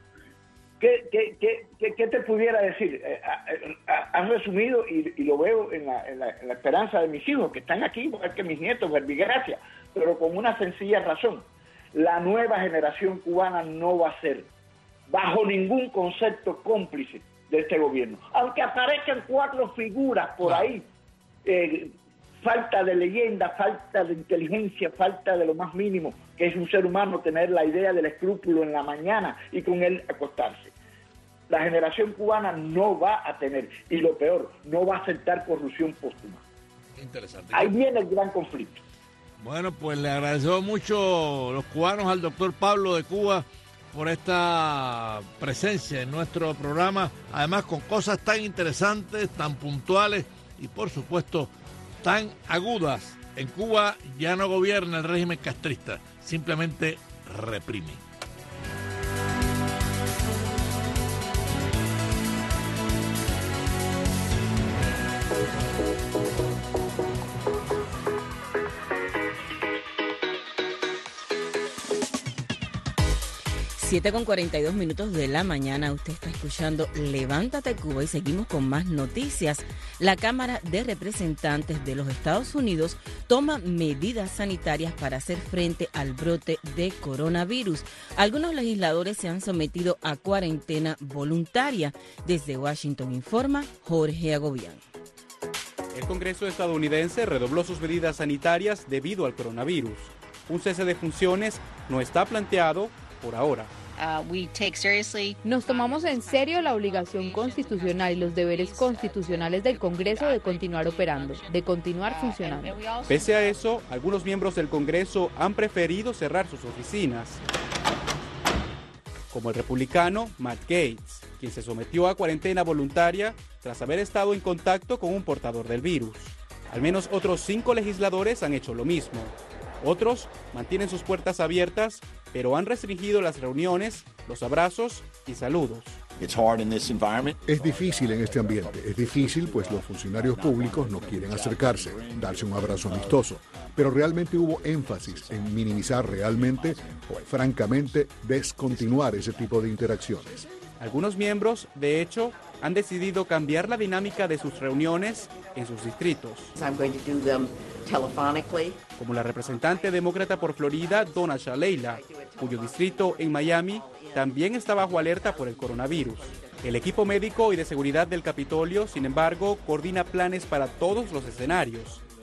¿Qué, qué, qué, qué, qué te pudiera decir? Eh, has resumido y, y lo veo en la, en, la, en la esperanza de mis hijos, que están aquí, igual que mis nietos, verbigracia, pero con una sencilla razón. La nueva generación cubana no va a ser, bajo ningún concepto, cómplice de este gobierno. Aunque aparezcan cuatro figuras por ahí, eh, falta de leyenda, falta de inteligencia, falta de lo más mínimo, que es un ser humano tener la idea del escrúpulo en la mañana y con él acostarse. La generación cubana no va a tener, y lo peor, no va a aceptar corrupción póstuma. Interesante. Ahí viene el gran conflicto. Bueno, pues le agradecemos mucho los cubanos al doctor Pablo de Cuba por esta presencia en nuestro programa, además con cosas tan interesantes, tan puntuales y por supuesto tan agudas. En Cuba ya no gobierna el régimen castrista, simplemente reprime. siete con cuarenta y dos minutos de la mañana, usted está escuchando Levántate Cuba y seguimos con más noticias. La Cámara de Representantes de los Estados Unidos toma medidas sanitarias para hacer frente al brote de coronavirus. Algunos legisladores se han sometido a cuarentena voluntaria. Desde Washington informa Jorge Agobián. El Congreso estadounidense redobló sus medidas sanitarias debido al coronavirus. Un cese de funciones no está planteado por ahora. Nos tomamos en serio la obligación constitucional y los deberes constitucionales del Congreso de continuar operando, de continuar funcionando. Pese a eso, algunos miembros del Congreso han preferido cerrar sus oficinas, como el republicano Matt Gaetz, quien se sometió a cuarentena voluntaria tras haber estado en contacto con un portador del virus. Al menos otros cinco legisladores han hecho lo mismo. Otros mantienen sus puertas abiertas, pero han restringido las reuniones, los abrazos y saludos. Es difícil en este ambiente. Es difícil pues los funcionarios públicos no quieren acercarse, darse un abrazo amistoso. Pero realmente hubo énfasis en minimizar realmente o francamente descontinuar ese tipo de interacciones. Algunos miembros, de hecho, han decidido cambiar la dinámica de sus reuniones en sus distritos. Como la representante demócrata por Florida, Donna Shalala, cuyo distrito en Miami también está bajo alerta por el coronavirus. El equipo médico y de seguridad del Capitolio, sin embargo, coordina planes para todos los escenarios.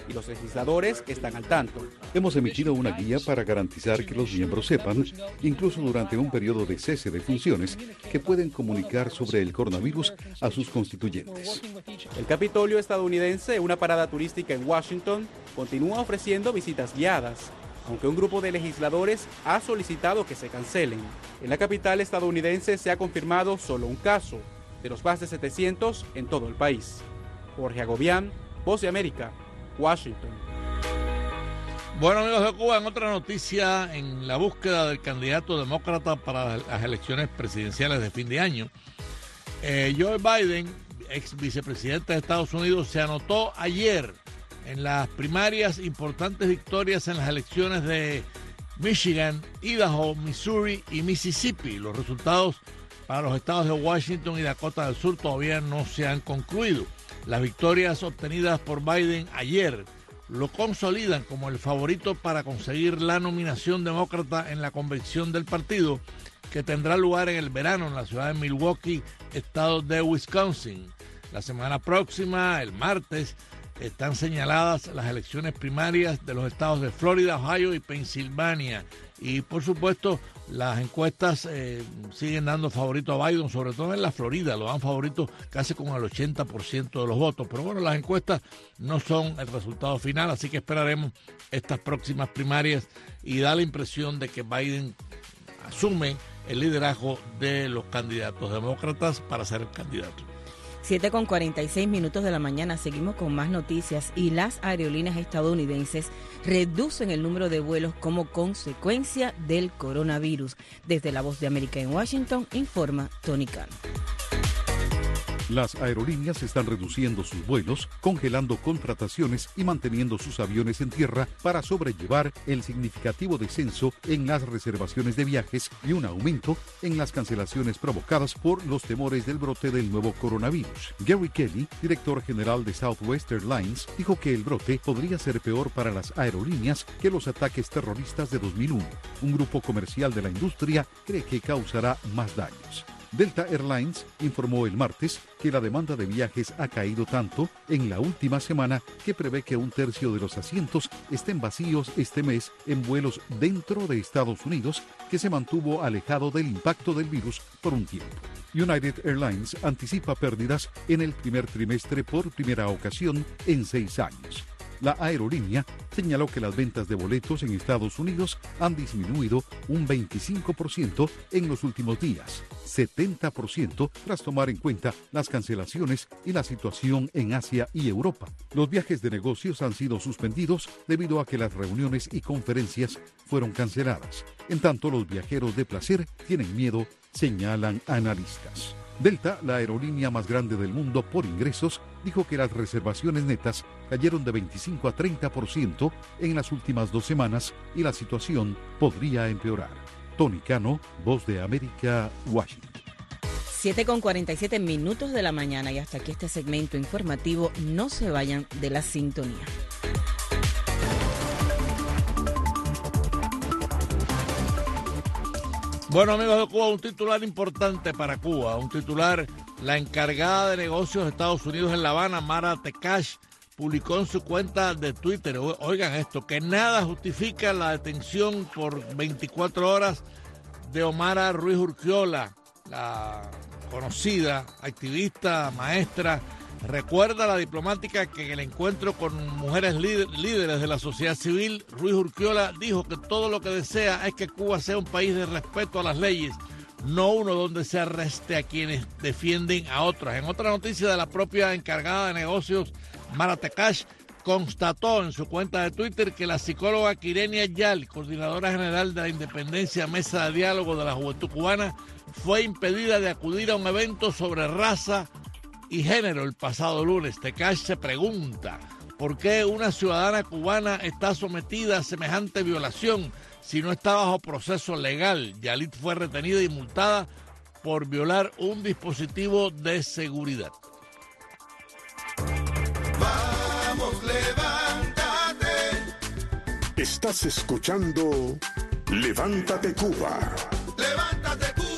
y los legisladores están al tanto. Hemos emitido una guía para garantizar que los miembros sepan, incluso durante un periodo de cese de funciones, que pueden comunicar sobre el coronavirus a sus constituyentes. El Capitolio estadounidense, una parada turística en Washington, continúa ofreciendo visitas guiadas, aunque un grupo de legisladores ha solicitado que se cancelen. En la capital estadounidense se ha confirmado solo un caso, de los más de setecientos en todo el país. Jorge Agobián, Voz de América, Washington. Bueno, amigos de Cuba, en otra noticia, en la búsqueda del candidato demócrata para las elecciones presidenciales de fin de año, eh, Joe Biden, ex vicepresidente de Estados Unidos, se anotó ayer en las primarias importantes victorias en las elecciones de Michigan, Idaho, Missouri y Mississippi. Los resultados para los estados de Washington y Dakota del Sur todavía no se han concluido. Las victorias obtenidas por Biden ayer lo consolidan como el favorito para conseguir la nominación demócrata en la convención del partido, que tendrá lugar en el verano en la ciudad de Milwaukee, estado de Wisconsin. La semana próxima, el martes, están señaladas las elecciones primarias de los estados de Florida, Ohio y Pensilvania. Y por supuesto, las encuestas eh, siguen dando favorito a Biden, sobre todo en la Florida, lo dan favorito casi con el ochenta por ciento de los votos. Pero bueno, las encuestas no son el resultado final, así que esperaremos estas próximas primarias y da la impresión de que Biden asume el liderazgo de los candidatos demócratas para ser el candidato. siete con cuarenta y seis minutos de la mañana, seguimos con más noticias y las aerolíneas estadounidenses reducen el número de vuelos como consecuencia del coronavirus. Desde la Voz de América en Washington, informa Tony Cano. Las aerolíneas están reduciendo sus vuelos, congelando contrataciones y manteniendo sus aviones en tierra para sobrellevar el significativo descenso en las reservaciones de viajes y un aumento en las cancelaciones provocadas por los temores del brote del nuevo coronavirus. Gary Kelly, director general de Southwest Airlines, dijo que el brote podría ser peor para las aerolíneas que los ataques terroristas de dos mil uno. Un grupo comercial de la industria cree que causará más daños. Delta Airlines informó el martes que la demanda de viajes ha caído tanto en la última semana que prevé que un tercio de los asientos estén vacíos este mes en vuelos dentro de Estados Unidos, que se mantuvo alejado del impacto del virus por un tiempo. United Airlines anticipa pérdidas en el primer trimestre por primera ocasión en seis años. La aerolínea señaló que las ventas de boletos en Estados Unidos han disminuido un veinticinco por ciento en los últimos días, setenta por ciento tras tomar en cuenta las cancelaciones y la situación en Asia y Europa. Los viajes de negocios han sido suspendidos debido a que las reuniones y conferencias fueron canceladas. En tanto, los viajeros de placer tienen miedo, señalan analistas. Delta, la aerolínea más grande del mundo por ingresos, dijo que las reservaciones netas cayeron de veinticinco a treinta por ciento en las últimas dos semanas y la situación podría empeorar. Tony Cano, Voz de América, Washington. siete con cuarenta y siete minutos de la mañana y hasta aquí este segmento informativo. No se vayan de la sintonía. Bueno, amigos de Cuba, un titular importante para Cuba, un titular, la encargada de negocios de Estados Unidos en La Habana, Mara Tekash, publicó en su cuenta de Twitter, oigan esto, que nada justifica la detención por veinticuatro horas de Omara Ruiz Urquiola, la conocida activista, maestra. Recuerda la diplomática que en el encuentro con mujeres líderes de la sociedad civil, Ruiz Urquiola dijo que todo lo que desea es que Cuba sea un país de respeto a las leyes, no uno donde se arreste a quienes defienden a otras. En otra noticia de la propia encargada de negocios, Mara Tekash, constató en su cuenta de Twitter que la psicóloga Quirenia Yal, coordinadora general de la Independencia Mesa de Diálogo de la Juventud Cubana, fue impedida de acudir a un evento sobre raza y género el pasado lunes. Tekash se pregunta por qué una ciudadana cubana está sometida a semejante violación si no está bajo proceso legal. Yalit fue retenida y multada por violar un dispositivo de seguridad. Vamos, levántate. Estás escuchando Levántate Cuba. Levántate Cuba.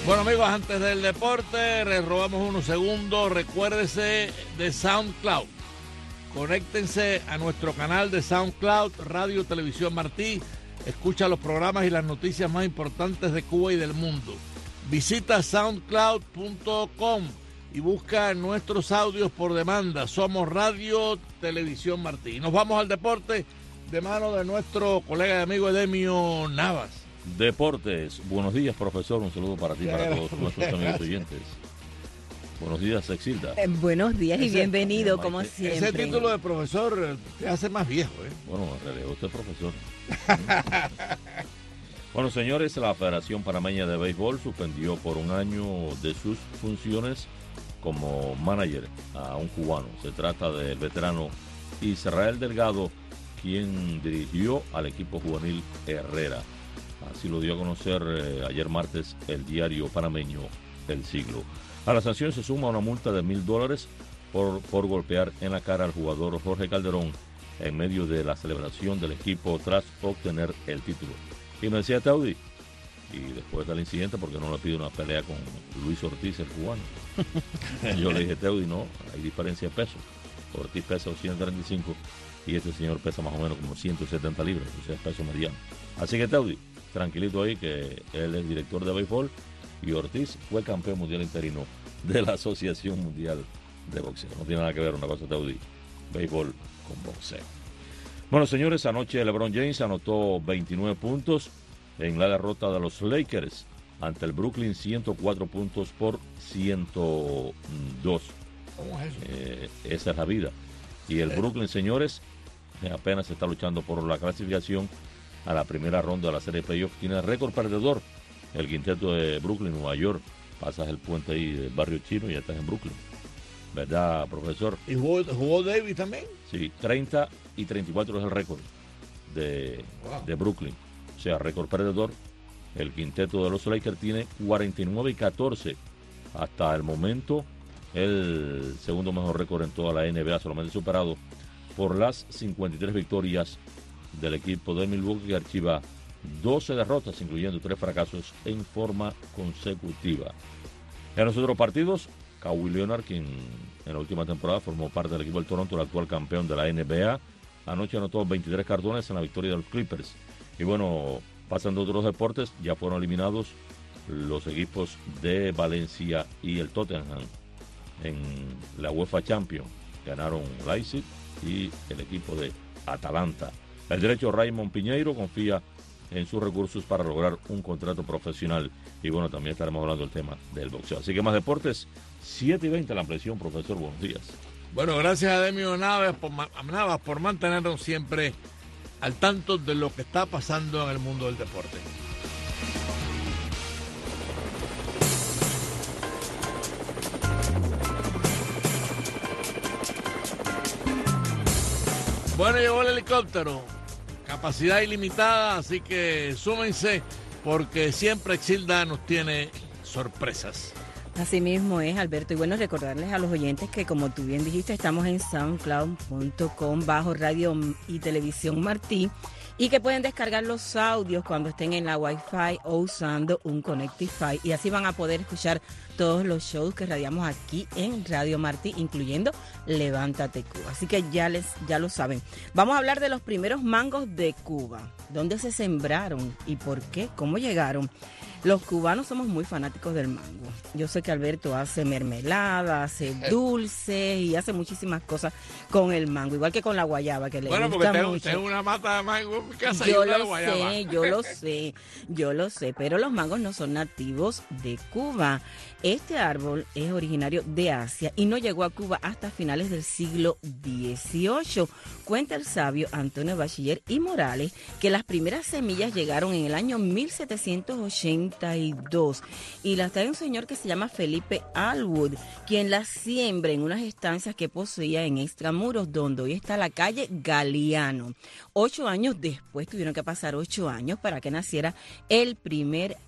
Bueno, amigos, antes del deporte, les robamos unos segundos. Recuérdese de SoundCloud. Conéctense a nuestro canal de SoundCloud, Radio Televisión Martí. Escucha los programas y las noticias más importantes de Cuba y del mundo. Visita soundcloud punto com y busca nuestros audios por demanda. Somos Radio Televisión Martí. Nos vamos al deporte de mano de nuestro colega y amigo Edemio Navas. Deportes. Buenos días, profesor. Un saludo para ti y para todos nuestros amigos oyentes. Buenos días, Exilda. Eh, buenos días y Ese- bienvenido, como siempre. Ese título de profesor te hace más viejo, ¿eh? Bueno, en realidad usted es profesor. Bueno, señores, la Federación Panameña de Béisbol suspendió por un año de sus funciones como manager a un cubano. Se trata del veterano Israel Delgado, quien dirigió al equipo juvenil Herrera. Así lo dio a conocer eh, ayer martes el diario panameño El Siglo. A la sanción se suma una multa de mil dólares por, por golpear en la cara al jugador Jorge Calderón en medio de la celebración del equipo tras obtener el título. Y me decía Teudi, y después del incidente, porque no le pide una pelea con Luis Ortiz, el cubano. Yo le dije, Teudi, no, hay diferencia de peso. Ortiz pesa ciento treinta y cinco y este señor pesa más o menos como ciento setenta libras, o sea, es peso mediano. Así que Teudi, tranquilito ahí, que él es director de béisbol y Ortiz fue campeón mundial interino de la Asociación Mundial de Boxeo. No tiene nada que ver una cosa, Teudi, béisbol con boxeo. Bueno, señores, anoche LeBron James anotó veintinueve puntos en la derrota de los Lakers ante el Brooklyn, ciento cuatro puntos por ciento dos. ¿Cómo es eso? Eh, esa es la vida. Y el Brooklyn, señores, eh, apenas está luchando por la clasificación a la primera ronda de la serie de playoff. Tiene récord perdedor. El quinteto de Brooklyn, Nueva York. Pasas el puente ahí del barrio chino y ya estás en Brooklyn. ¿Verdad, profesor? ¿Y jugó, jugó Davis también? Sí, treinta y treinta y cuatro es el récord de, Wow. de Brooklyn. O sea, récord perdedor. El quinteto de los Lakers tiene cuarenta y nueve y catorce. Hasta el momento, el segundo mejor récord en toda la N B A, solamente superado por las cincuenta y tres victorias del equipo de Milwaukee, que archiva doce derrotas, incluyendo tres fracasos en forma consecutiva. En los otros partidos, Kawhi Leonard, quien en la última temporada formó parte del equipo del Toronto, el actual campeón de la N B A, anoche anotó veintitrés cartones en la victoria de los Clippers. Y bueno, pasando a otros deportes, ya fueron eliminados los equipos de Valencia y el Tottenham en la UEFA Champions. Ganaron Leipzig y el equipo de Atalanta. El derecho Raymond Piñeiro confía en sus recursos para lograr un contrato profesional. Y bueno, también estaremos hablando del tema del boxeo. Así que más deportes, siete y veinte la ampliación, profesor. Buenos días. Bueno, gracias a Edemio Navas por, ma- Navas por mantenernos siempre al tanto de lo que está pasando en el mundo del deporte. Bueno, llegó el helicóptero. Capacidad ilimitada, así que súmense porque siempre Exilda nos tiene sorpresas. Así mismo es, Alberto. Y bueno, recordarles a los oyentes que, como tú bien dijiste, estamos en soundcloud punto com bajo Radio y Televisión Martí y que pueden descargar los audios cuando estén en la Wi-Fi o usando un Connectify. Y así van a poder escuchar todos los shows que radiamos aquí en Radio Martí, incluyendo Levántate Cuba. Así que ya, les, ya lo saben. Vamos a hablar de los primeros mangos de Cuba. ¿Dónde se sembraron y por qué? ¿Cómo llegaron? Los cubanos somos muy fanáticos del mango. Yo sé que Alberto hace mermelada, hace dulces y hace muchísimas cosas con el mango, igual que con la guayaba, que le Bueno, gusta porque mucho. tengo una mata de mango en mi casa y Yo una de lo guayaba. sé, yo lo sé, yo lo sé, pero los mangos no son nativos de Cuba. Este árbol es originario de Asia y no llegó a Cuba hasta finales del siglo dieciocho. Cuenta el sabio Antonio Bachiller y Morales que las primeras semillas llegaron en el año mil setecientos ochenta y dos y las trae un señor que se llama Felipe Alwood, quien las siembra en unas estancias que poseía en Extramuros, donde hoy está la calle Galeano. Ocho años después, tuvieron que pasar ocho años para que naciera el primer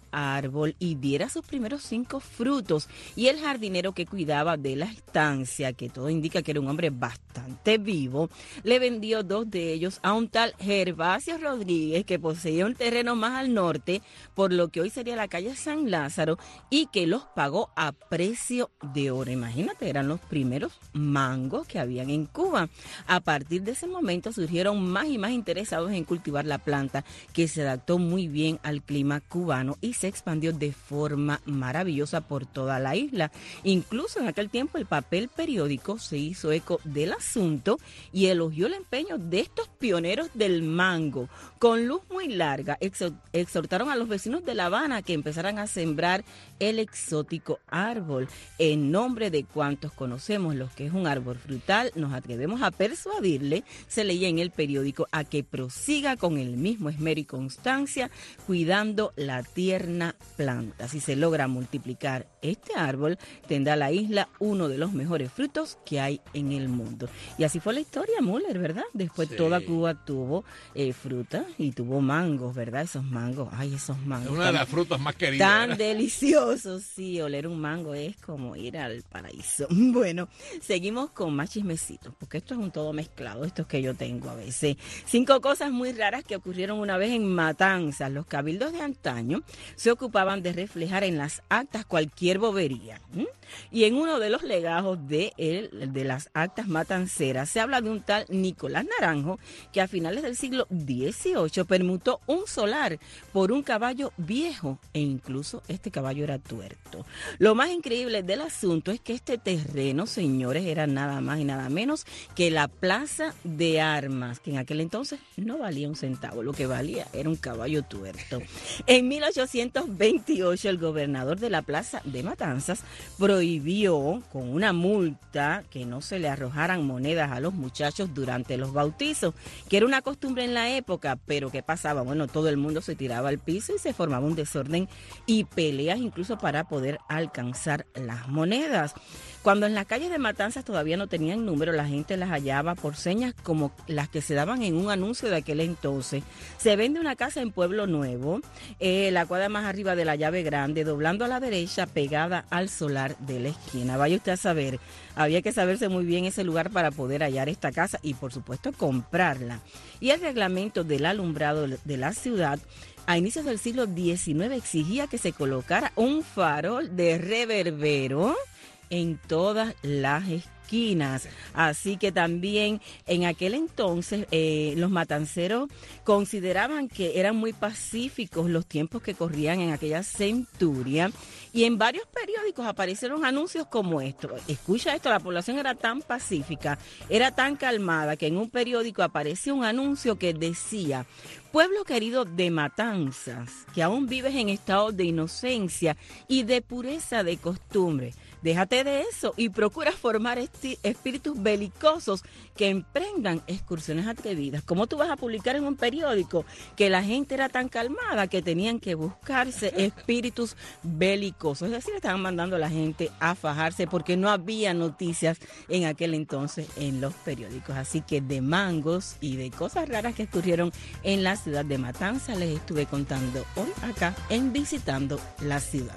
árbol y diera sus primeros cinco frutos. Y el jardinero que cuidaba de la estancia, que todo indica que era un hombre bastante vivo, le vendió dos de ellos a un tal Gervasio Rodríguez, que poseía un terreno más al norte, por lo que hoy sería la calle San Lázaro, y que los pagó a precio de oro. Imagínate, eran los primeros mangos que habían en Cuba. A partir de ese momento surgieron más y más interesados en cultivar la planta, que se adaptó muy bien al clima cubano y se expandió de forma maravillosa por toda la isla. Incluso en aquel tiempo el papel periódico se hizo eco del asunto y elogió el empeño de estos pioneros del mango. Con luz muy larga, exhortaron a los vecinos de La Habana que empezaran a sembrar el exótico árbol. En nombre de cuantos conocemos lo que es un árbol frutal, nos atrevemos a persuadirle, se leía en el periódico, a que prosiga con el mismo esmero y constancia, cuidando la tierna planta. Si se logra multiplicar este árbol, tendrá la isla uno de los mejores frutos que hay en el mundo. Y así fue la historia, Müller, ¿verdad? Después sí. Toda Cuba tuvo eh, fruta y tuvo mangos, ¿verdad? Esos mangos, ay, esos mangos. Una de las frutas más queridas. Tan ¿verdad? Deliciosos, sí, oler un mango es como ir al paraíso. Bueno, seguimos con más chismecitos, porque esto es un todo mezclado, estos que yo tengo a veces. Cinco cosas muy raras que ocurrieron una vez en Matanzas. Los cabildos de antaño se ocupaban de reflejar en las actas cualquier bobería. ¿Mm? Y en uno de los legajos de, el, de las actas matanceras se habla de un tal Nicolás Naranjo que a finales del siglo dieciocho permutó un solar por un caballo viejo e incluso este caballo era tuerto. Lo más increíble del asunto es que este terreno, señores, era nada más y nada menos que la Plaza de Armas, que en aquel entonces no valía un centavo, lo que valía era un caballo tuerto. En mil ochocientos veintiocho el gobernador de la Plaza de Matanzas prohibió con una multa que no se le arrojaran monedas a los muchachos durante los bautizos, que era una costumbre en la época, pero ¿qué pasaba? Bueno, todo el mundo se tiraba al piso y se formaba un desorden y peleas incluso para poder alcanzar las monedas. Cuando en las calles de Matanzas todavía no tenían número, la gente las hallaba por señas como las que se daban en un anuncio de aquel entonces. Se vende una casa en Pueblo Nuevo, eh, la cuadra más arriba de la llave grande, doblando a la derecha, pegada al solar de la esquina. Vaya usted a saber, había que saberse muy bien ese lugar para poder hallar esta casa y por supuesto comprarla. Y el reglamento del alumbrado de la ciudad a inicios del siglo diecinueve exigía que se colocara un farol de reverbero en todas las esquinas. Así que también en aquel entonces eh, los matanceros consideraban que eran muy pacíficos los tiempos que corrían en aquella centuria y en varios periódicos aparecieron anuncios como esto. Escucha esto, la población era tan pacífica, era tan calmada que en un periódico apareció un anuncio que decía: pueblo querido de Matanzas, que aún vives en estado de inocencia y de pureza de costumbre, déjate de eso y procura formar esti- espíritus belicosos que emprendan excursiones atrevidas. ¿Cómo tú vas a publicar en un periódico que la gente era tan calmada que tenían que buscarse espíritus belicosos? Es decir, estaban mandando a la gente a fajarse porque no había noticias en aquel entonces en los periódicos. Así que de mangos y de cosas raras que ocurrieron en la ciudad de Matanzas les estuve contando hoy acá en Visitando la Ciudad.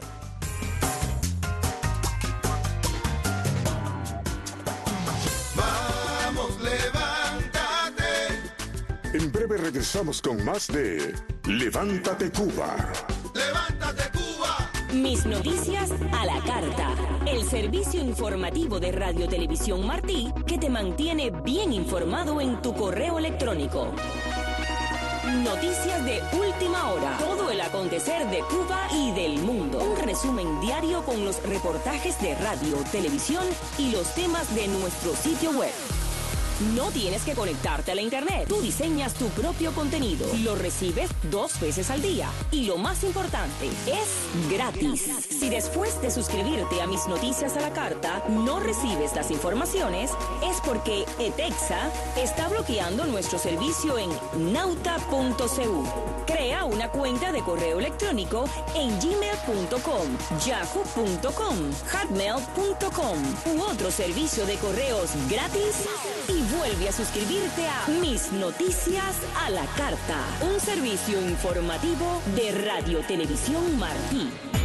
En breve regresamos con más de Levántate Cuba. ¡Levántate Cuba! Mis noticias a la carta. El servicio informativo de Radio Televisión Martí que te mantiene bien informado en tu correo electrónico. Noticias de última hora. Todo el acontecer de Cuba y del mundo. Un resumen diario con los reportajes de radio, televisión y los temas de nuestro sitio web. No tienes que conectarte a la internet. Tú diseñas tu propio contenido. Lo recibes dos veces al día. Y lo más importante, es gratis. Si después de suscribirte a Mis Noticias a la Carta no recibes las informaciones, es porque ETEXA está bloqueando nuestro servicio en nauta punto c u. Crea una cuenta de correo electrónico en gmail punto com, yahoo punto com, hotmail punto com u otro servicio de correos gratis y vuelve a suscribirte a Mis Noticias a la Carta, un servicio informativo de Radio Televisión Martí.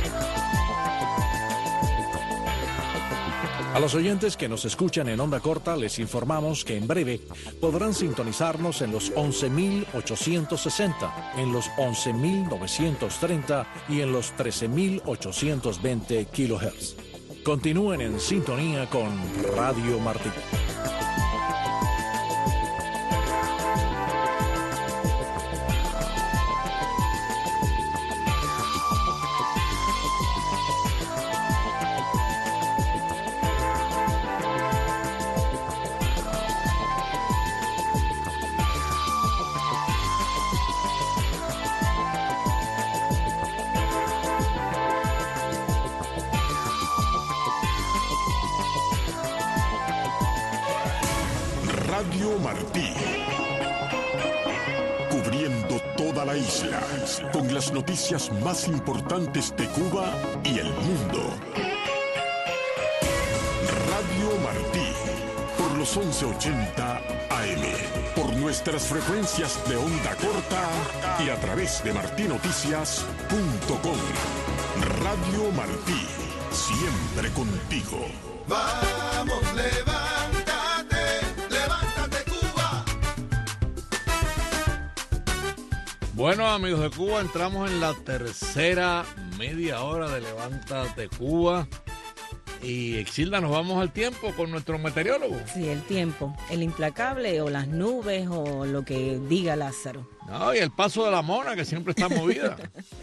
A los oyentes que nos escuchan en onda corta les informamos que en breve podrán sintonizarnos en los once mil ochocientos sesenta, en los once mil novecientos treinta y en los trece mil ochocientos veinte kilohertz. Continúen en sintonía con Radio Martí. Radio Martí, cubriendo toda la isla, con las noticias más importantes de Cuba y el mundo. Radio Martí, por los once ochenta A M, por nuestras frecuencias de onda corta y a través de martinoticias punto com. Radio Martí, siempre contigo. Vamos, levántate. Bueno, amigos de Cuba, entramos en la tercera media hora de Levántate Cuba. Y Exilda, nos vamos al tiempo con nuestro meteorólogo. Sí, el tiempo, el implacable o las nubes o lo que diga Lázaro. No, y el paso de la mona que siempre está movida.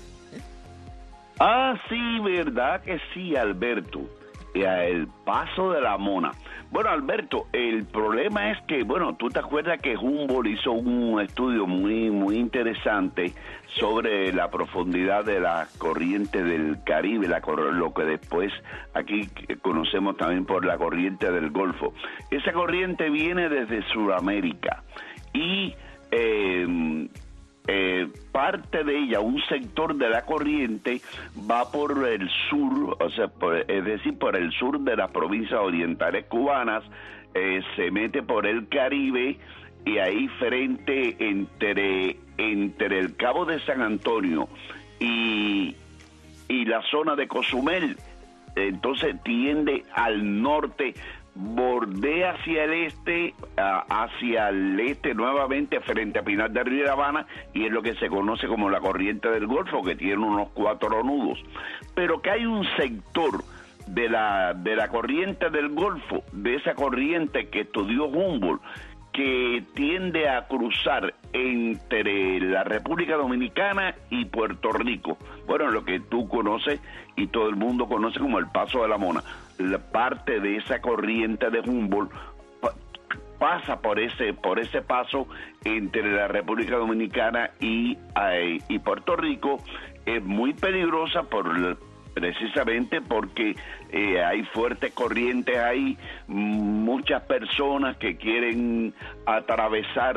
Ah, sí, verdad que sí, Alberto. El paso de la mona. Bueno, Alberto, el problema es que, bueno, tú te acuerdas que Humboldt hizo un estudio muy, muy interesante sobre la profundidad de la corriente del Caribe, la, lo que después aquí conocemos también por la corriente del Golfo. Esa corriente viene desde Sudamérica y eh, eh, parte de ella, un sector de la corriente, va por el sur, o sea, por, es decir, por el sur de las provincias orientales cubanas, eh, se mete por el Caribe y ahí frente entre, entre el Cabo de San Antonio y, y la zona de Cozumel, entonces tiende al norte, bordea hacia el este, uh, hacia el este nuevamente frente a Pinar de Río de Habana, y es lo que se conoce como la corriente del Golfo, que tiene unos cuatro nudos. Pero que hay un sector de la, de la corriente del Golfo, de esa corriente que estudió Humboldt, que tiende a cruzar entre la República Dominicana y Puerto Rico. Bueno, lo que tú conoces y todo el mundo conoce como el Paso de la Mona. La parte de esa corriente de Humboldt pa- pasa por ese por ese paso entre la República Dominicana y, eh, y Puerto Rico. Es muy peligrosa por precisamente porque eh, hay fuertes corrientes ahí, muchas personas que quieren atravesar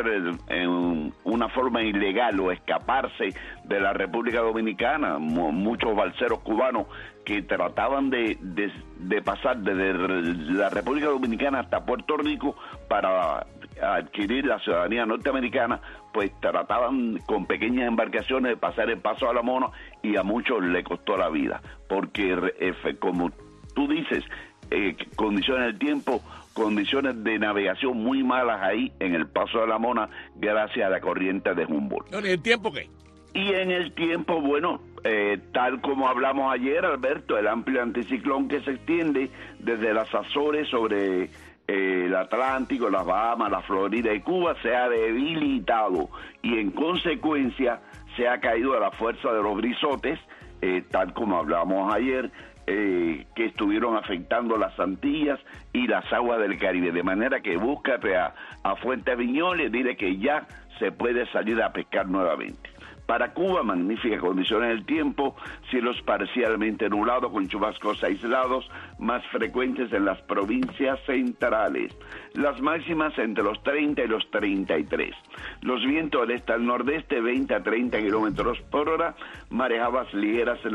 en una forma ilegal o escaparse de la República Dominicana, muchos balseros cubanos que trataban de, de, de pasar desde la República Dominicana hasta Puerto Rico para adquirir la ciudadanía norteamericana, pues trataban con pequeñas embarcaciones de pasar el Paso a la Mona, y a muchos le costó la vida, porque como tú dices, eh, condiciones del tiempo, condiciones de navegación muy malas ahí en el Paso de la Mona, gracias a la corriente de Humboldt. ¿Y el tiempo qué? Y en el tiempo, bueno, eh, tal como hablamos ayer, Alberto, el amplio anticiclón que se extiende desde las Azores sobre eh, el Atlántico, las Bahamas, la Florida y Cuba, se ha debilitado y en consecuencia se ha caído a la fuerza de los brisotes, eh, tal como hablábamos ayer, eh, que estuvieron afectando las Antillas y las aguas del Caribe, de manera que búscate a, a Fuente Viñoles, dile que ya se puede salir a pescar nuevamente. Para Cuba, magníficas condiciones del tiempo, cielos parcialmente nublados con chubascos aislados, más frecuentes en las provincias centrales. Las máximas entre los treinta y los treinta y tres. Los vientos del este al nordeste, veinte a treinta kilómetros por hora, marejadas ligeras en la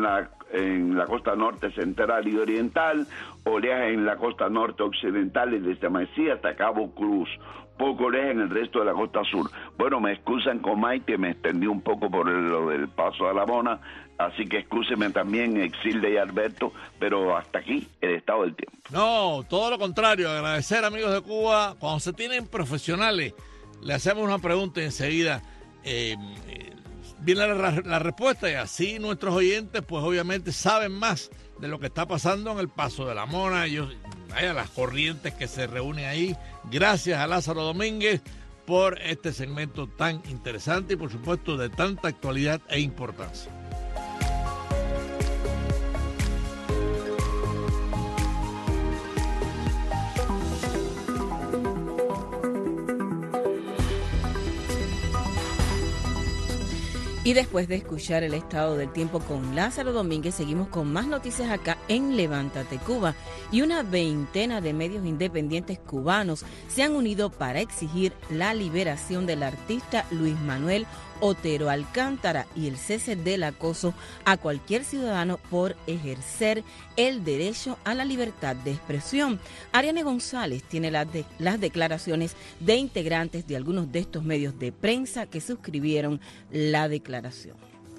en la costa norte central y oriental, oleaje en la costa norte occidental y desde Mesía hasta Cabo Cruz, poco oleaje en el resto de la costa sur. Bueno, me excusan con Mike que me extendí un poco por el, lo del Paso de la Mona, así que excúsenme también Exilda y Alberto, pero hasta aquí el estado del tiempo. No, todo lo contrario, agradecer, amigos de Cuba. Cuando se tienen profesionales, le hacemos una pregunta y enseguida eh, eh, viene la, la respuesta, y así nuestros oyentes pues obviamente saben más de lo que está pasando en el Paso de la Mona. Ellos, vaya, las corrientes que se reúnen ahí. Gracias a Lázaro Domínguez por este segmento tan interesante y por supuesto de tanta actualidad e importancia. Y después de escuchar el estado del tiempo con Lázaro Domínguez, seguimos con más noticias acá en Levántate Cuba. Y una veintena de medios independientes cubanos se han unido para exigir la liberación del artista Luis Manuel Otero Alcántara y el cese del acoso a cualquier ciudadano por ejercer el derecho a la libertad de expresión. Ariane González tiene las, de, las declaraciones de integrantes de algunos de estos medios de prensa que suscribieron la declaración.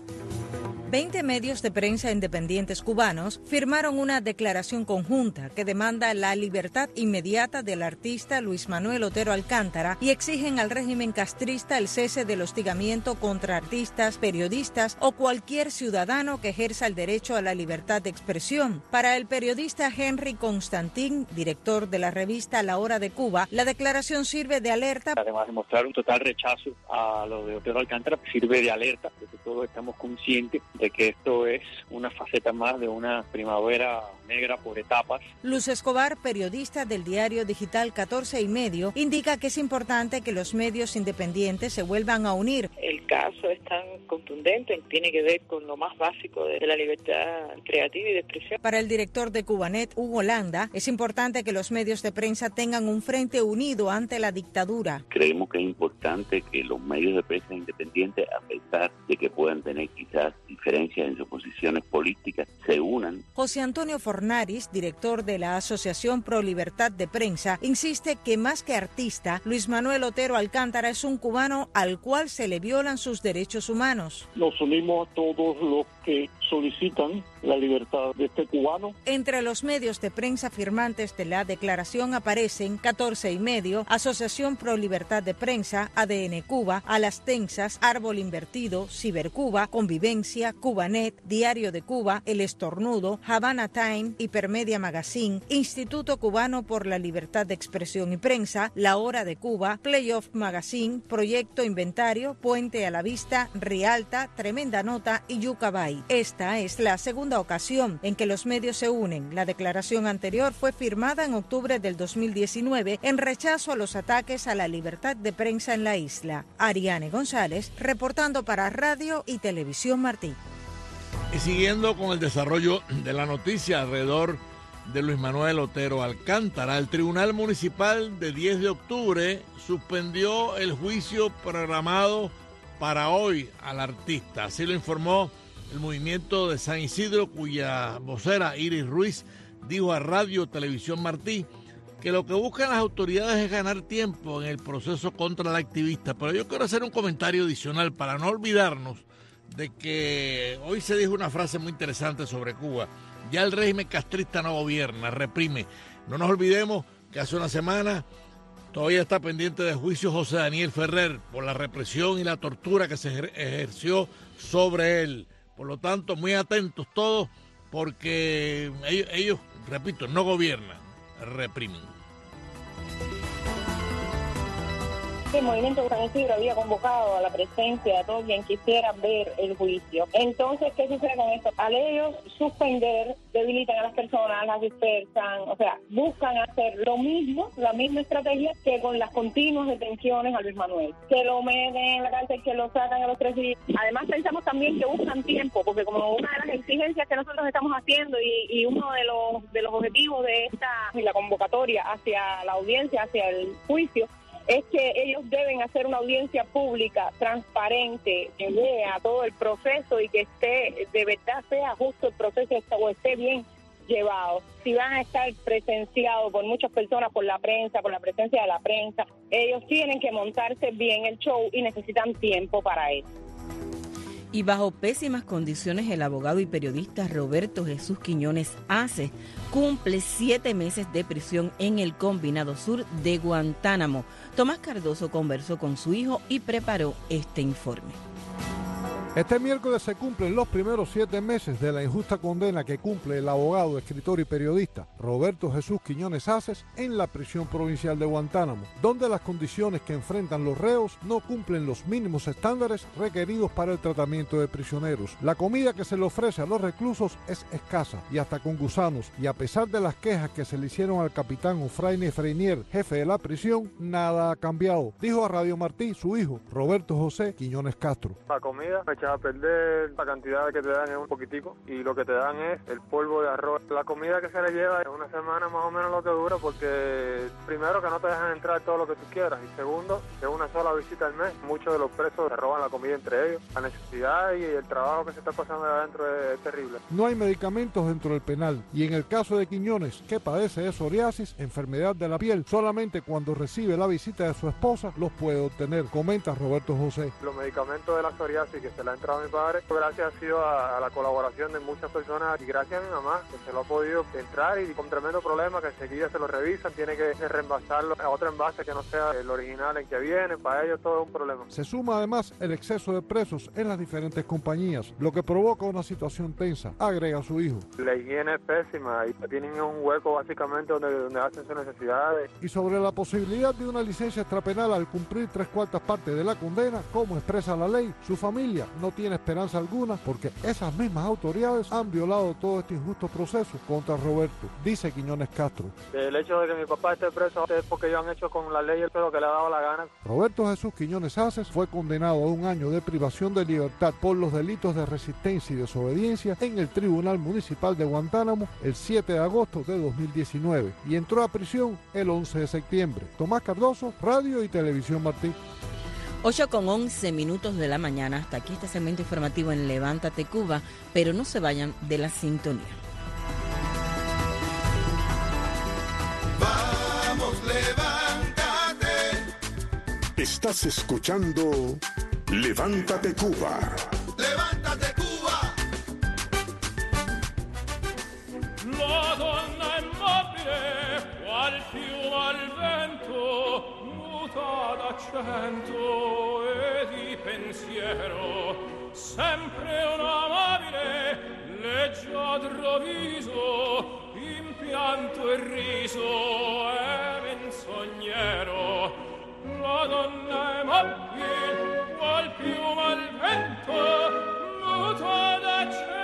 veinte medios de prensa independientes cubanos firmaron una declaración conjunta que demanda la libertad inmediata del artista Luis Manuel Otero Alcántara y exigen al régimen castrista el cese del hostigamiento contra artistas, periodistas o cualquier ciudadano que ejerza el derecho a la libertad de expresión. Para el periodista Henry Constantín, director de la revista La Hora de Cuba, la declaración sirve de alerta. Además de mostrar un total rechazo a lo de Otero Alcántara, sirve de alerta, porque todos estamos conscientes de que esto es una faceta más de una primavera negra por etapas. Luz Escobar, periodista del diario digital catorce y medio, indica que es importante que los medios independientes se vuelvan a unir. El caso es tan contundente, tiene que ver con lo más básico de la libertad creativa y de expresión. Para el director de Cubanet, Hugo Landa, es importante que los medios de prensa tengan un frente unido ante la dictadura. Creemos que es importante que los medios de prensa independientes, a pesar de que puedan tener quizás diferencias en sus posiciones políticas, se unan. José Antonio Fornaris, director de la Asociación Pro Libertad de Prensa, insiste que más que artista, Luis Manuel Otero Alcántara es un cubano al cual se le violan sus derechos humanos. Nos unimos a todos los que solicitan la libertad de este cubano. Entre los medios de prensa firmantes de la declaración aparecen catorce y medio, Asociación Pro Libertad de Prensa, A D N Cuba, A Las Tensas, Árbol Invertido, Cibercuba, Convivencia, Cubanet, Diario de Cuba, El Estornudo, Havana Time, Hipermedia Magazine, Instituto Cubano por la Libertad de Expresión y Prensa, La Hora de Cuba, Playoff Magazine, Proyecto Inventario, Puente a la Vista, Rialta, Tremenda Nota y Yucabay. Esta es la segunda ocasión en que los medios se unen. La declaración anterior fue firmada en octubre del dos mil diecinueve en rechazo a los ataques a la libertad de prensa en la isla. Ariane González, reportando para Radio y Televisión Martí. Y siguiendo con el desarrollo de la noticia alrededor de Luis Manuel Otero Alcántara, el Tribunal Municipal de diez de octubre suspendió el juicio programado para hoy al artista. Así lo informó el movimiento de San Isidro, cuya vocera Iris Ruiz dijo a Radio Televisión Martí que lo que buscan las autoridades es ganar tiempo en el proceso contra el activista. Pero yo quiero hacer un comentario adicional para no olvidarnos de que hoy se dijo una frase muy interesante sobre Cuba. Ya el régimen castrista no gobierna, reprime. No nos olvidemos que hace una semana todavía está pendiente de juicio José Daniel Ferrer por la represión y la tortura que se ejerció sobre él. Por lo tanto, muy atentos todos, porque ellos, ellos, repito, no gobiernan, reprimen. El movimiento de San Isidro había convocado a la presencia de todos quien quisiera ver el juicio. Entonces, ¿qué sucede con esto? Al ellos suspender, debilitan a las personas, las dispersan, o sea, buscan hacer lo mismo, la misma estrategia que con las continuas detenciones a Luis Manuel. Que lo meten en la cárcel, que lo sacan a los tres días. Además, pensamos también que buscan tiempo, porque como una de las exigencias que nosotros estamos haciendo y, y uno de los, de los objetivos de esta, y la convocatoria hacia la audiencia, hacia el juicio, es que ellos deben hacer una audiencia pública, transparente, que vea todo el proceso y que esté, de verdad sea justo el proceso o esté bien llevado. Si van a estar presenciados por muchas personas, por la prensa, por la presencia de la prensa, ellos tienen que montarse bien el show y necesitan tiempo para eso. Y bajo pésimas condiciones, el abogado y periodista Roberto Jesús Quiñones Aces cumple siete meses de prisión en el Combinado Sur de Guantánamo. Tomás Cardoso conversó con su hijo y preparó este informe. Este miércoles se cumplen los primeros siete meses de la injusta condena que cumple el abogado, escritor y periodista Roberto Jesús Quiñones Aces en la prisión provincial de Guantánamo, donde las condiciones que enfrentan los reos no cumplen los mínimos estándares requeridos para el tratamiento de prisioneros. La comida que se le ofrece a los reclusos es escasa y hasta con gusanos, y a pesar de las quejas que se le hicieron al capitán Ofraine Freinier, jefe de la prisión, nada ha cambiado, dijo a Radio Martí su hijo, Roberto José Quiñones Castro. La comida a perder, la cantidad que te dan es un poquitico y lo que te dan es el polvo de arroz. La comida que se le lleva es una semana más o menos lo que dura, porque primero que no te dejan entrar todo lo que tú quieras y segundo es una sola visita al mes. Muchos de los presos se roban la comida entre ellos. La necesidad y el trabajo que se está pasando de adentro es, es terrible. No hay medicamentos dentro del penal y en el caso de Quiñones, que padece de psoriasis, enfermedad de la piel, solamente cuando recibe la visita de su esposa los puede obtener, comenta Roberto José. Los medicamentos de la psoriasis que se le han entrado a mi padre, gracias ha sido a, a la colaboración de muchas personas y gracias a mi mamá que se lo ha podido entrar y con tremendo problema que enseguida se lo revisan, tiene que reemplazarlo a otro envase que no sea el original en que viene, para ellos todo es un problema. Se suma además el exceso de presos en las diferentes compañías, lo que provoca una situación tensa, agrega su hijo. La higiene es pésima y tienen un hueco básicamente donde, donde hacen sus necesidades. Y sobre la posibilidad de una licencia extrapenal al cumplir tres cuartas partes de la condena, como expresa la ley, su familia no tiene esperanza alguna porque esas mismas autoridades han violado todo este injusto proceso contra Roberto, dice Quiñones Castro. El hecho de que mi papá esté preso es porque ellos han hecho con la ley lo que le ha dado la gana. Roberto Jesús Quiñones Aces fue condenado a un año de privación de libertad por los delitos de resistencia y desobediencia en el Tribunal Municipal de Guantánamo el siete de agosto de dos mil diecinueve y entró a prisión el once de septiembre. Tomás Cardoso, Radio y Televisión Martí. ocho con once minutos de la mañana. Hasta aquí este segmento informativo en Levántate Cuba, pero no se vayan de la sintonía. Vamos, levántate. Estás escuchando Levántate Cuba. Levántate Cuba. La donna immobile, qual più al vento, d'accento e di pensiero, sempre un amabile, leggiadro viso, impianto e riso e menzognero. La donna è mobile, qual piuma al vento, muta d'accento.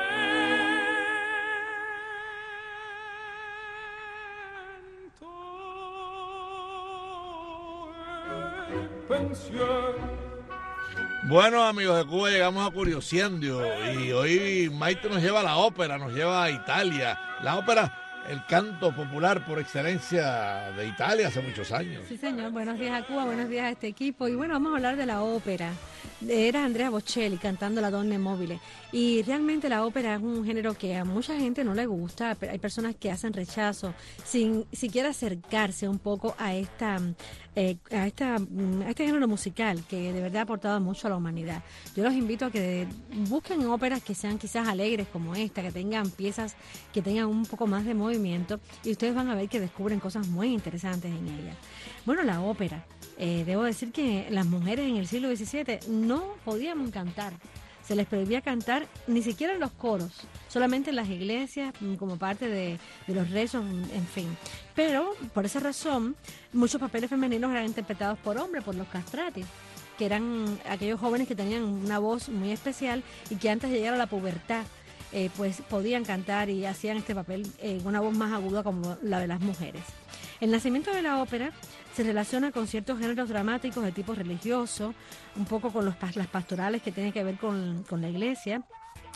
Bueno, amigos de Cuba, llegamos a Curioseando y hoy Maite nos lleva a la ópera, nos lleva a Italia. La ópera, el canto popular por excelencia de Italia hace muchos años. Sí, señor. Buenos días a Cuba, buenos días a este equipo. Y bueno, vamos a hablar de la ópera. Era Andrea Bocelli cantando La Donna Immobile. Y realmente la ópera es un género que a mucha gente no le gusta. Hay personas que hacen rechazo sin siquiera acercarse un poco a esta eh, a esta a este género musical que de verdad ha aportado mucho a la humanidad. Yo los invito a que busquen óperas que sean quizás alegres como esta, que tengan piezas que tengan un poco más de movimiento y ustedes van a ver que descubren cosas muy interesantes en ella. Bueno, la ópera. Eh, debo decir que las mujeres en el siglo diecisiete no podían cantar. Se les prohibía cantar ni siquiera en los coros, solamente en las iglesias, como parte de, de los rezos, en fin. Pero, por esa razón, muchos papeles femeninos eran interpretados por hombres, por los castrati, que eran aquellos jóvenes que tenían una voz muy especial y que antes de llegar a la pubertad, eh, pues podían cantar y hacían este papel en eh, una voz más aguda como la de las mujeres. El nacimiento de la ópera se relaciona con ciertos géneros dramáticos de tipo religioso, un poco con los, las pastorales que tienen que ver con, con la iglesia,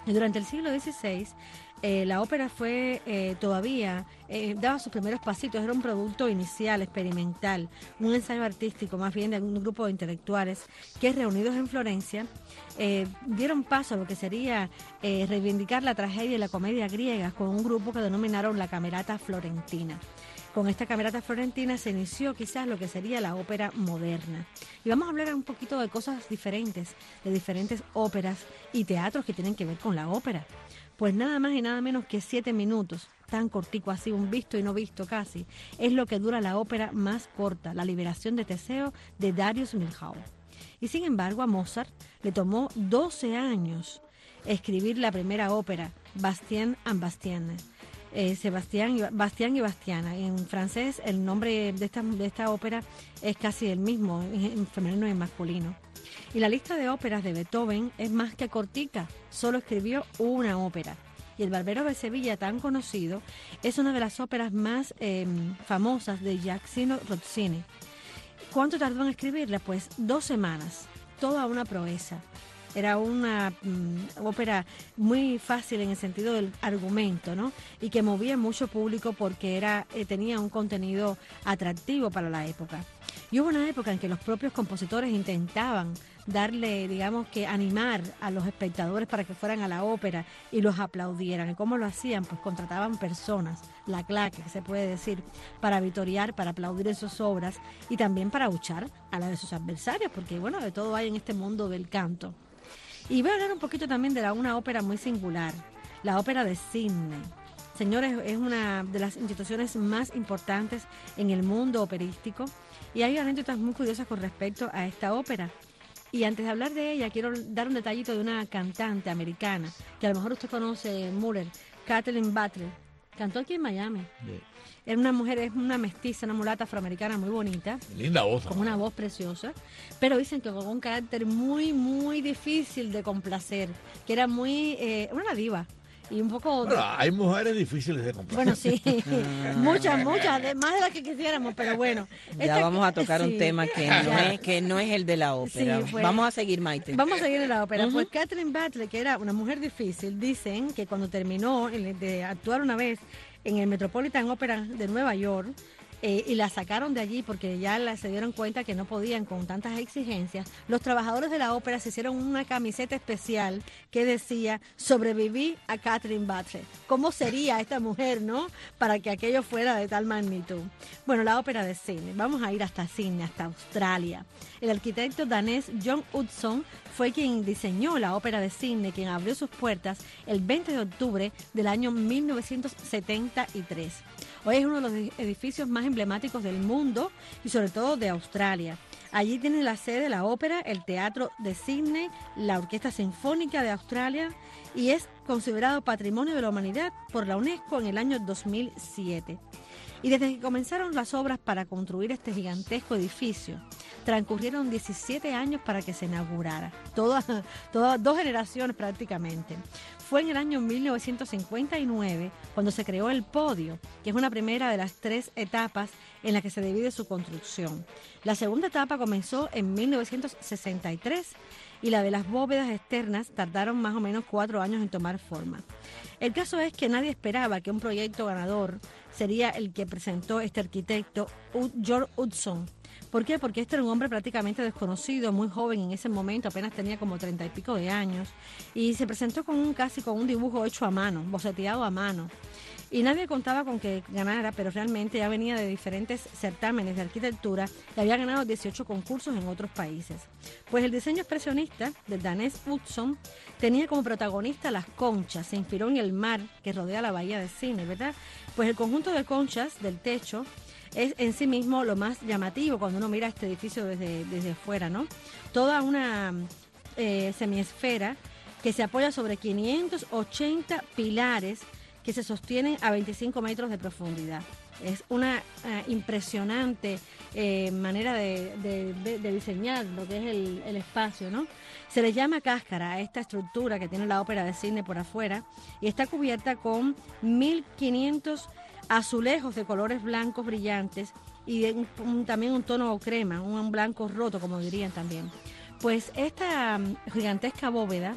Y durante el siglo dieciséis, eh, la ópera fue eh, todavía, eh, daba sus primeros pasitos, era un producto inicial, experimental, un ensayo artístico más bien de un grupo de intelectuales que reunidos en Florencia eh, dieron paso a lo que sería eh, reivindicar la tragedia y la comedia griegas con un grupo que denominaron la Camerata Florentina. Con esta Camerata Florentina se inició quizás lo que sería la ópera moderna. Y vamos a hablar un poquito de cosas diferentes, de diferentes óperas y teatros que tienen que ver con la ópera. Pues nada más y nada menos que siete minutos, tan cortico así, un visto y no visto casi, es lo que dura la ópera más corta, La liberación de Teseo, de Darius Milhaud. Y sin embargo a Mozart le tomó doce años escribir la primera ópera, Bastien and Bastienne. Eh, Sebastián, Bastián y Bastiana. En francés el nombre de esta, de esta ópera es casi el mismo, en femenino y en masculino. Y la lista de óperas de Beethoven es más que cortica, solo escribió una ópera. Y El Barbero de Sevilla, tan conocido, es una de las óperas más eh, famosas de Giacomo Rossini. ¿Cuánto tardó en escribirla? Pues dos semanas, toda una proeza. Era una um, ópera muy fácil en el sentido del argumento, ¿no? Y que movía mucho público porque era eh, tenía un contenido atractivo para la época. Y hubo una época en que los propios compositores intentaban darle, digamos que animar a los espectadores para que fueran a la ópera y los aplaudieran. ¿Y cómo lo hacían? Pues contrataban personas, la claque, que se puede decir, para vitorear, para aplaudir en sus obras y también para abuchar a la de sus adversarios, porque bueno, de todo hay en este mundo del canto. Y voy a hablar un poquito también de la, una ópera muy singular, la ópera de Sydney. Señores, es una de las instituciones más importantes en el mundo operístico y hay anécdotas muy curiosas con respecto a esta ópera. Y antes de hablar de ella, quiero dar un detallito de una cantante americana, que a lo mejor usted conoce, Muller, Kathleen Butler. Cantó aquí en Miami. Sí. Era una mujer, es una mestiza, una mulata afroamericana muy bonita. Linda voz. Con una voz preciosa. Pero dicen que con un carácter muy, muy difícil de complacer. Que era muy, eh, una diva. Y un poco... Bueno, hay mujeres difíciles de complacer. Bueno, sí. muchas, muchas. De, más de las que quisiéramos, pero bueno. Ya esta, vamos a tocar sí. un tema que no, es, que no es el de la ópera. Sí, pues, vamos a seguir, Maite. Vamos a seguir en la ópera. Uh-huh. Pues Kathleen Butler, que era una mujer difícil, dicen que cuando terminó de actuar una vez en el Metropolitan Opera de Nueva York, eh, y la sacaron de allí porque ya la, se dieron cuenta que no podían con tantas exigencias, los trabajadores de la ópera se hicieron una camiseta especial que decía, sobreviví a Kathleen Butler. ¿Cómo sería esta mujer, no? Para que aquello fuera de tal magnitud. Bueno, la ópera de Sydney. Vamos a ir hasta Sydney, hasta Australia. El arquitecto danés John Utzon fue quien diseñó la ópera de Sydney, quien abrió sus puertas el veinte de octubre del año mil novecientos setenta y tres. Hoy es uno de los edificios más emblemáticos del mundo y sobre todo de Australia. Allí tiene la sede la ópera, el teatro de Sydney, la Orquesta Sinfónica de Australia y es considerado Patrimonio de la Humanidad por la UNESCO en el año dos mil siete. Y desde que comenzaron las obras para construir este gigantesco edificio, transcurrieron diecisiete años para que se inaugurara. Todas, todas dos generaciones prácticamente. Fue en el año mil novecientos cincuenta y nueve cuando se creó el podio, que es una primera de las tres etapas en la que se divide su construcción. La segunda etapa comenzó en mil novecientos sesenta y tres y la de las bóvedas externas tardaron más o menos cuatro años en tomar forma. El caso es que nadie esperaba que un proyecto ganador sería el que presentó este arquitecto George Utzon. ¿Por qué? Porque este era un hombre prácticamente desconocido, muy joven en ese momento, apenas tenía como treinta y pico de años, y se presentó con un casi con un dibujo hecho a mano, boceteado a mano. Y nadie contaba con que ganara, pero realmente ya venía de diferentes certámenes de arquitectura y había ganado dieciocho concursos en otros países. Pues el diseño expresionista del danés Utzon tenía como protagonista las conchas, se inspiró en el mar que rodea la bahía de Sydney, ¿verdad? Pues el conjunto de conchas del techo es en sí mismo lo más llamativo cuando uno mira este edificio desde, desde fuera, ¿no? Toda una eh, semiesfera que se apoya sobre quinientos ochenta pilares que se sostienen a veinticinco metros de profundidad. Es una uh, impresionante eh, manera de, de, de, de diseñar lo que es el, el espacio, ¿no? Se le llama cáscara a esta estructura que tiene la ópera de Sydney por afuera y está cubierta con mil quinientos azulejos de colores blancos brillantes y de un, un, también un tono crema, un blanco roto, como dirían también. Pues esta um, gigantesca bóveda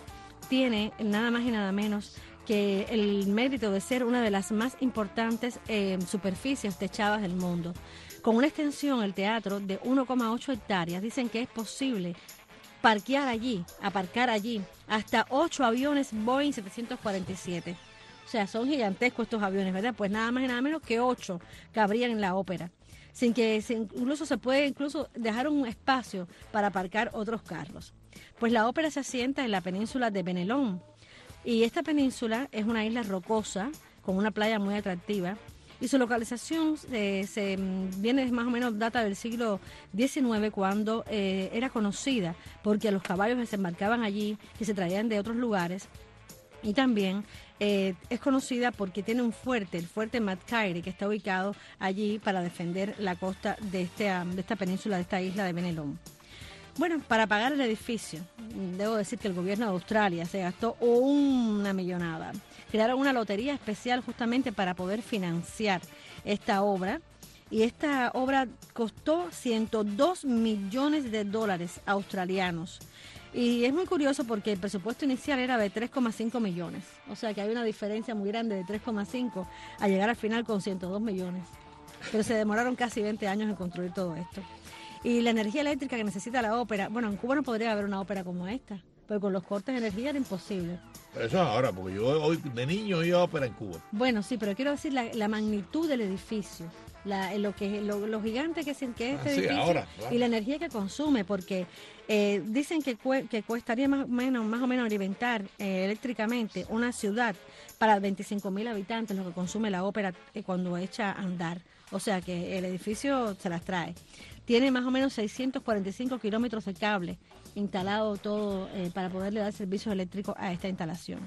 tiene nada más y nada menos que el mérito de ser una de las más importantes eh, superficies techadas del mundo. Con una extensión, el teatro, de uno coma ocho hectáreas, dicen que es posible parquear allí, aparcar allí, hasta ocho aviones Boeing setecientos cuarenta y siete. O sea, son gigantescos estos aviones, ¿verdad? Pues nada más y nada menos que ocho cabrían en la ópera. Sin que se, incluso se puede incluso dejar un espacio para aparcar otros carros. Pues la ópera se asienta en la península de Benelón. Y esta península es una isla rocosa con una playa muy atractiva. Y su localización eh, se viene más o menos, data del siglo diecinueve, cuando eh, era conocida porque los caballos desembarcaban allí, que se traían de otros lugares. Y también eh, es conocida porque tiene un fuerte, el fuerte Matcaire, que está ubicado allí para defender la costa de, este, de esta península, de esta isla de Benelón. Bueno, para pagar el edificio, debo decir que el gobierno de Australia se gastó una millonada. Crearon una lotería especial justamente para poder financiar esta obra. Y esta obra costó ciento dos millones de dólares australianos. Y es muy curioso porque el presupuesto inicial era de tres coma cinco millones. O sea que hay una diferencia muy grande de tres coma cinco a llegar al final con ciento dos millones. Pero se demoraron casi veinte años en construir todo esto. Y la energía eléctrica que necesita la ópera, bueno, en Cuba no podría haber una ópera como esta, pero con los cortes de energía era imposible. Pero eso es ahora, porque yo hoy de niño iba a ópera en Cuba. Bueno, sí, pero quiero decir la, la magnitud del edificio, la, lo que lo, lo gigante que es, que es este ah, sí, edificio ahora, claro. Y la energía que consume, porque eh, dicen que, cue, que cuestaría más o menos, más o menos alimentar eh, eléctricamente una ciudad para veinticinco mil habitantes, lo que consume la ópera eh, cuando echa a andar. O sea que el edificio se las trae. Tiene más o menos seiscientos cuarenta y cinco kilómetros de cable instalado todo eh, para poderle dar servicios eléctricos a esta instalación.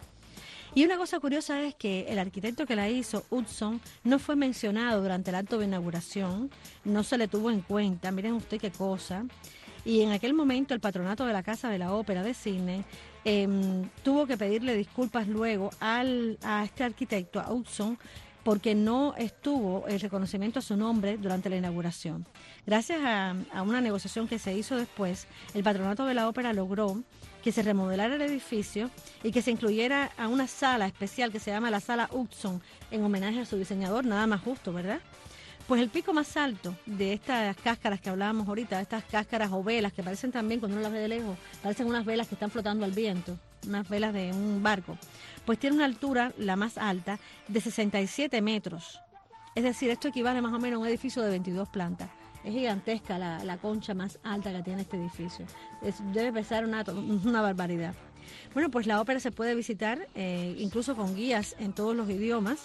Y una cosa curiosa es que el arquitecto que la hizo, Hudson, no fue mencionado durante el acto de inauguración, no se le tuvo en cuenta, miren usted qué cosa. Y en aquel momento el patronato de la Casa de la Ópera de Sydney eh, tuvo que pedirle disculpas luego al, a este arquitecto, a Hudson, porque no estuvo el reconocimiento a su nombre durante la inauguración. Gracias a, a una negociación que se hizo después, el patronato de la ópera logró que se remodelara el edificio y que se incluyera a una sala especial que se llama la Sala Hudson, en homenaje a su diseñador, nada más justo, ¿verdad? Pues el pico más alto de estas cáscaras que hablábamos ahorita, estas cáscaras o velas que parecen también, cuando uno las ve de lejos, parecen unas velas que están flotando al viento, unas velas de un barco, pues tiene una altura, la más alta, de sesenta y siete metros. Es decir, esto equivale más o menos a un edificio de veintidós plantas. Es gigantesca la, la concha más alta que tiene este edificio. Es, debe pesar una, una barbaridad. Bueno, pues la ópera se puede visitar eh, incluso con guías en todos los idiomas.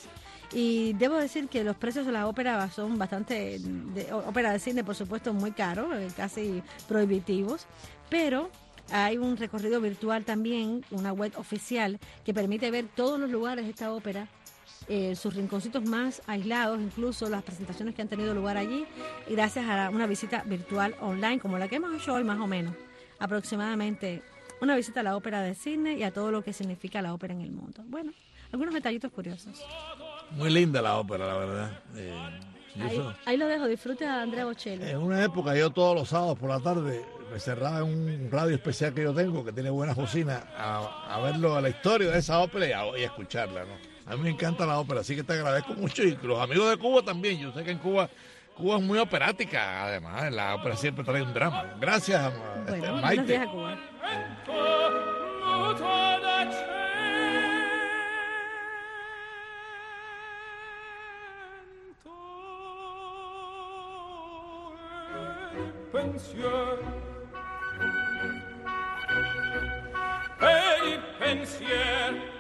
Y debo decir que los precios de la ópera son bastante, de, ópera de cine por supuesto muy caros, eh, casi prohibitivos, pero hay un recorrido virtual también, una web oficial que permite ver todos los lugares de esta ópera, eh, sus rinconcitos más aislados, incluso las presentaciones que han tenido lugar allí, y gracias a una visita virtual online como la que hemos hecho hoy más o menos, aproximadamente una visita a la ópera de Sydney y a todo lo que significa la ópera en el mundo. Bueno, algunos detallitos curiosos. Muy linda la ópera, la verdad. Eh, ahí, so, ahí lo dejo, disfrute a Andrea Bocelli. En una época yo todos los sábados por la tarde me cerraba en un radio especial que yo tengo, que tiene buenas bocinas, a, a verlo, a la historia de esa ópera y a, y a escucharla, ¿no? A mí me encanta la ópera, así que te agradezco mucho. Y los amigos de Cuba también, yo sé que en Cuba... Cuba es muy operática, además, la ópera siempre trae un drama. Gracias, bueno, este, Maite. A Cuba. Pensier e il pensier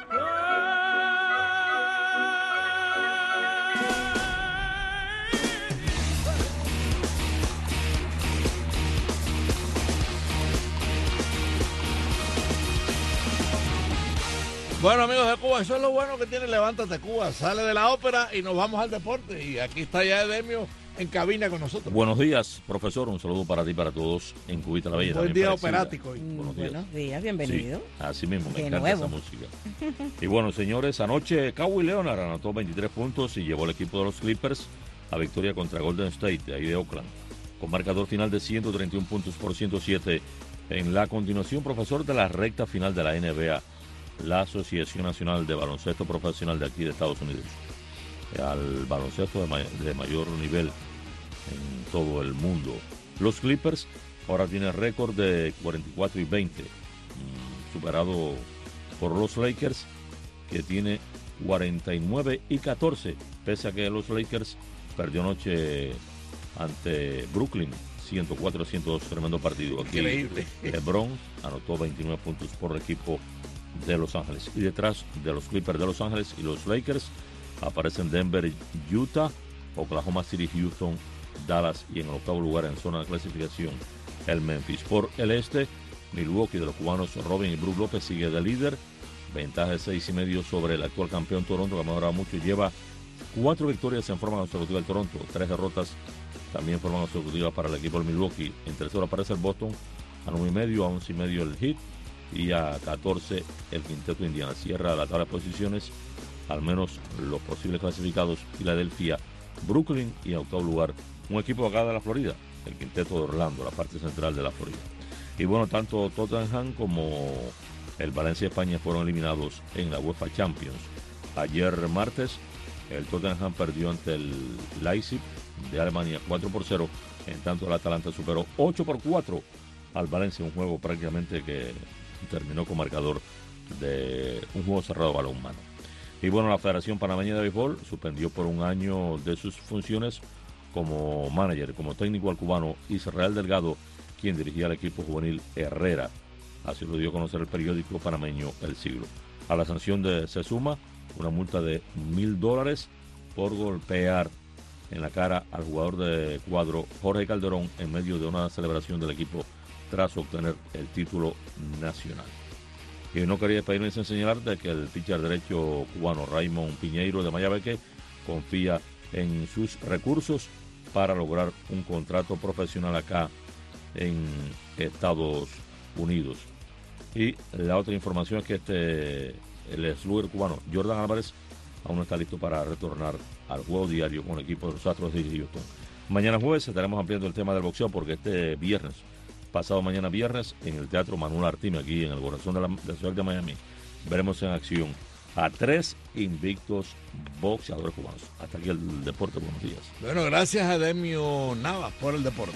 Bueno, amigos de Cuba, eso es lo bueno que tiene Levántate Cuba. Sale de la ópera y nos vamos al deporte. Y aquí está ya Edemio en cabina con nosotros. Buenos días, profesor. Un saludo para ti y para todos en Cubita la Bella. Buen día operático. Buenos días. Buenos días, bienvenido. Sí, así mismo, me Qué encanta nuevo. esa música. Y bueno, señores, anoche Kawhi Leonard anotó veintitrés puntos y llevó al equipo de los Clippers a victoria contra Golden State, de ahí de Oakland, con marcador final de ciento treinta y uno puntos por ciento siete En la continuación, profesor de la recta final de la N B A, la Asociación Nacional de Baloncesto Profesional de aquí de Estados Unidos, al baloncesto de, may de mayor nivel en todo el mundo. Los Clippers ahora tienen récord de cuarenta y cuatro y veinte, superado por los Lakers, que tiene cuarenta y nueve y catorce, pese a que los Lakers perdió anoche ante Brooklyn ciento cuatro a ciento dos, tremendo partido. Aquí increíble. LeBron anotó veintinueve puntos por el equipo de Los Ángeles. Y detrás de los Clippers de Los Ángeles y los Lakers aparecen Denver, Utah, Oklahoma City, Houston, Dallas y en el octavo lugar en zona de clasificación el Memphis. Por el este, Milwaukee de los cubanos Robin y Brook López sigue de líder, ventaja de seis y medio sobre el actual campeón Toronto, que ha mejorado mucho y lleva cuatro victorias en forma consecutiva el Toronto, tres derrotas también en forma consecutiva para el equipo del Milwaukee. En tercero aparece el Boston a nueve y medio, a once y medio el Heat y a catorce el quinteto Indiana. Cierra la tabla de posiciones, al menos los posibles clasificados, Filadelfia, Brooklyn y en octavo lugar un equipo acá de la Florida, el quinteto de Orlando, la parte central de la Florida. Y bueno, tanto Tottenham como el Valencia de España fueron eliminados en la UEFA Champions. Ayer martes el Tottenham perdió ante el Leipzig de Alemania cuatro por cero, en tanto el Atalanta superó ocho por cuatro al Valencia, un juego prácticamente que terminó con marcador de un juego cerrado a balonmano. Y bueno, la Federación Panameña de Béisbol suspendió por un año de sus funciones como manager, como técnico al cubano Israel Delgado, quien dirigía al equipo juvenil Herrera. Así lo dio a conocer el periódico panameño El Siglo. A la sanción de, se suma una multa de mil dólares por golpear en la cara al jugador de cuadro Jorge Calderón en medio de una celebración del equipo tras obtener el título nacional. Y no quería despedirme sin señalar de que el pitcher derecho cubano Raymond Piñeiro de Mayabeque confía en sus recursos para lograr un contrato profesional acá en Estados Unidos. Y la otra información es que este el slugger cubano Jordan Álvarez aún no está listo para retornar al juego diario con el equipo de los Astros de Houston. Mañana jueves estaremos ampliando el tema del boxeo porque este viernes, pasado mañana viernes, en el Teatro Manuel Artime, aquí en el corazón de la, de la ciudad de Miami, veremos en acción a tres invictos boxeadores cubanos. Hasta aquí el deporte. Buenos días. Bueno, gracias a Demio Navas por el deporte.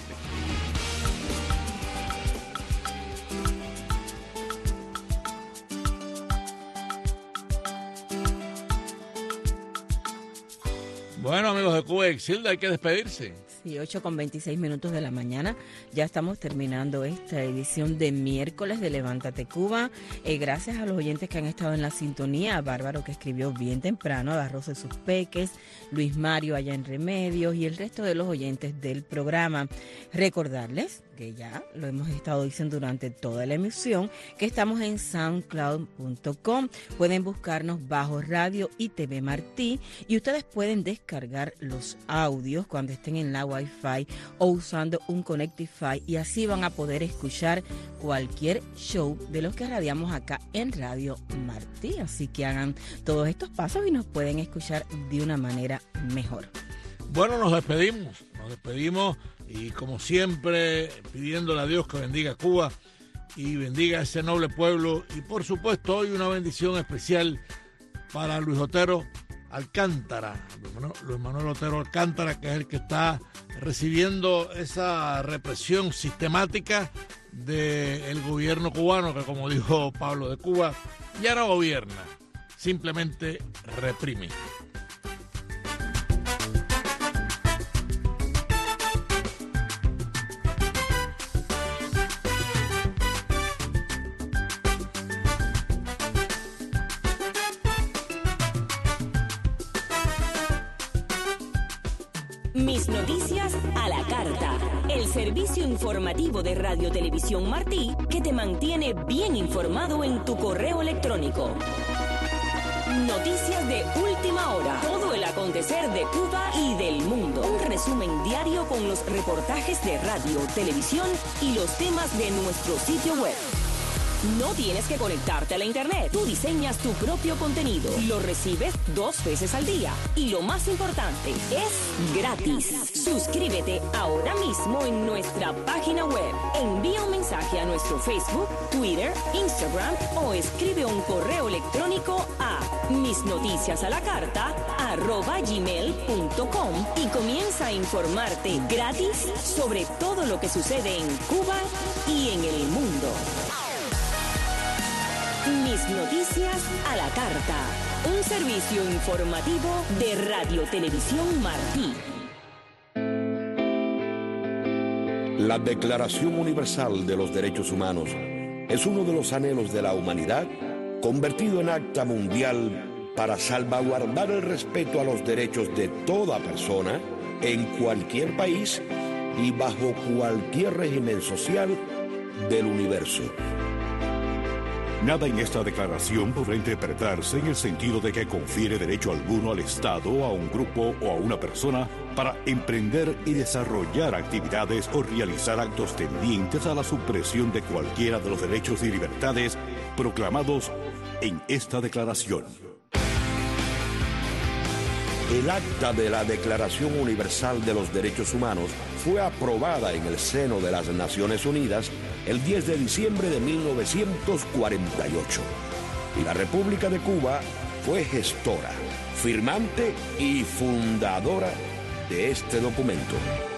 Bueno, amigos de Cuba Exilda, hay que despedirse. Sí, ocho con veintiséis minutos de la mañana. Ya estamos terminando esta edición de miércoles de Levántate Cuba. Eh, gracias a los oyentes que han estado en la sintonía. A Bárbaro, que escribió bien temprano, a Arroz de sus Peques, Luis Mario allá en Remedios y el resto de los oyentes del programa. Recordarles que ya lo hemos estado diciendo durante toda la emisión, que estamos en soundcloud punto com. Pueden buscarnos bajo Radio y T V Martí y ustedes pueden descargar los audios cuando estén en la Wi-Fi o usando un Connectify y así van a poder escuchar cualquier show de los que radiamos acá en Radio Martí. Así que hagan todos estos pasos y nos pueden escuchar de una manera mejor. Bueno, nos despedimos, nos despedimos y como siempre pidiéndole a Dios que bendiga Cuba y bendiga a ese noble pueblo y por supuesto hoy una bendición especial para Luis Otero Alcántara, Luis Manuel Otero Alcántara, que es el que está recibiendo esa represión sistemática del gobierno cubano, que como dijo Pablo de Cuba, ya no gobierna, simplemente reprime. Mis noticias a la carta. El servicio informativo de Radio Televisión Martí que te mantiene bien informado en tu correo electrónico. Noticias de última hora. Todo el acontecer de Cuba y del mundo. Un resumen diario con los reportajes de radio, televisión y los temas de nuestro sitio web. No tienes que conectarte a la internet. Tú diseñas tu propio contenido. Lo recibes dos veces al día. Y lo más importante, es gratis. Suscríbete ahora mismo en nuestra página web. Envía un mensaje a nuestro Facebook, Twitter, Instagram o escribe un correo electrónico a misnoticiasalacarta arroba gmail punto com y comienza a informarte gratis sobre todo lo que sucede en Cuba y en el mundo. Mis Noticias a la Carta, un servicio informativo de Radio Televisión Martí. La Declaración Universal de los Derechos Humanos es uno de los anhelos de la humanidad convertido en acta mundial para salvaguardar el respeto a los derechos de toda persona en cualquier país y bajo cualquier régimen social del universo. Nada en esta declaración podrá interpretarse en el sentido de que confiere derecho alguno al Estado, a un grupo o a una persona para emprender y desarrollar actividades o realizar actos tendientes a la supresión de cualquiera de los derechos y libertades proclamados en esta declaración. El acta de la Declaración Universal de los Derechos Humanos fue aprobada en el seno de las Naciones Unidas el diez de diciembre de mil novecientos cuarenta y ocho. Y la República de Cuba fue gestora, firmante y fundadora de este documento.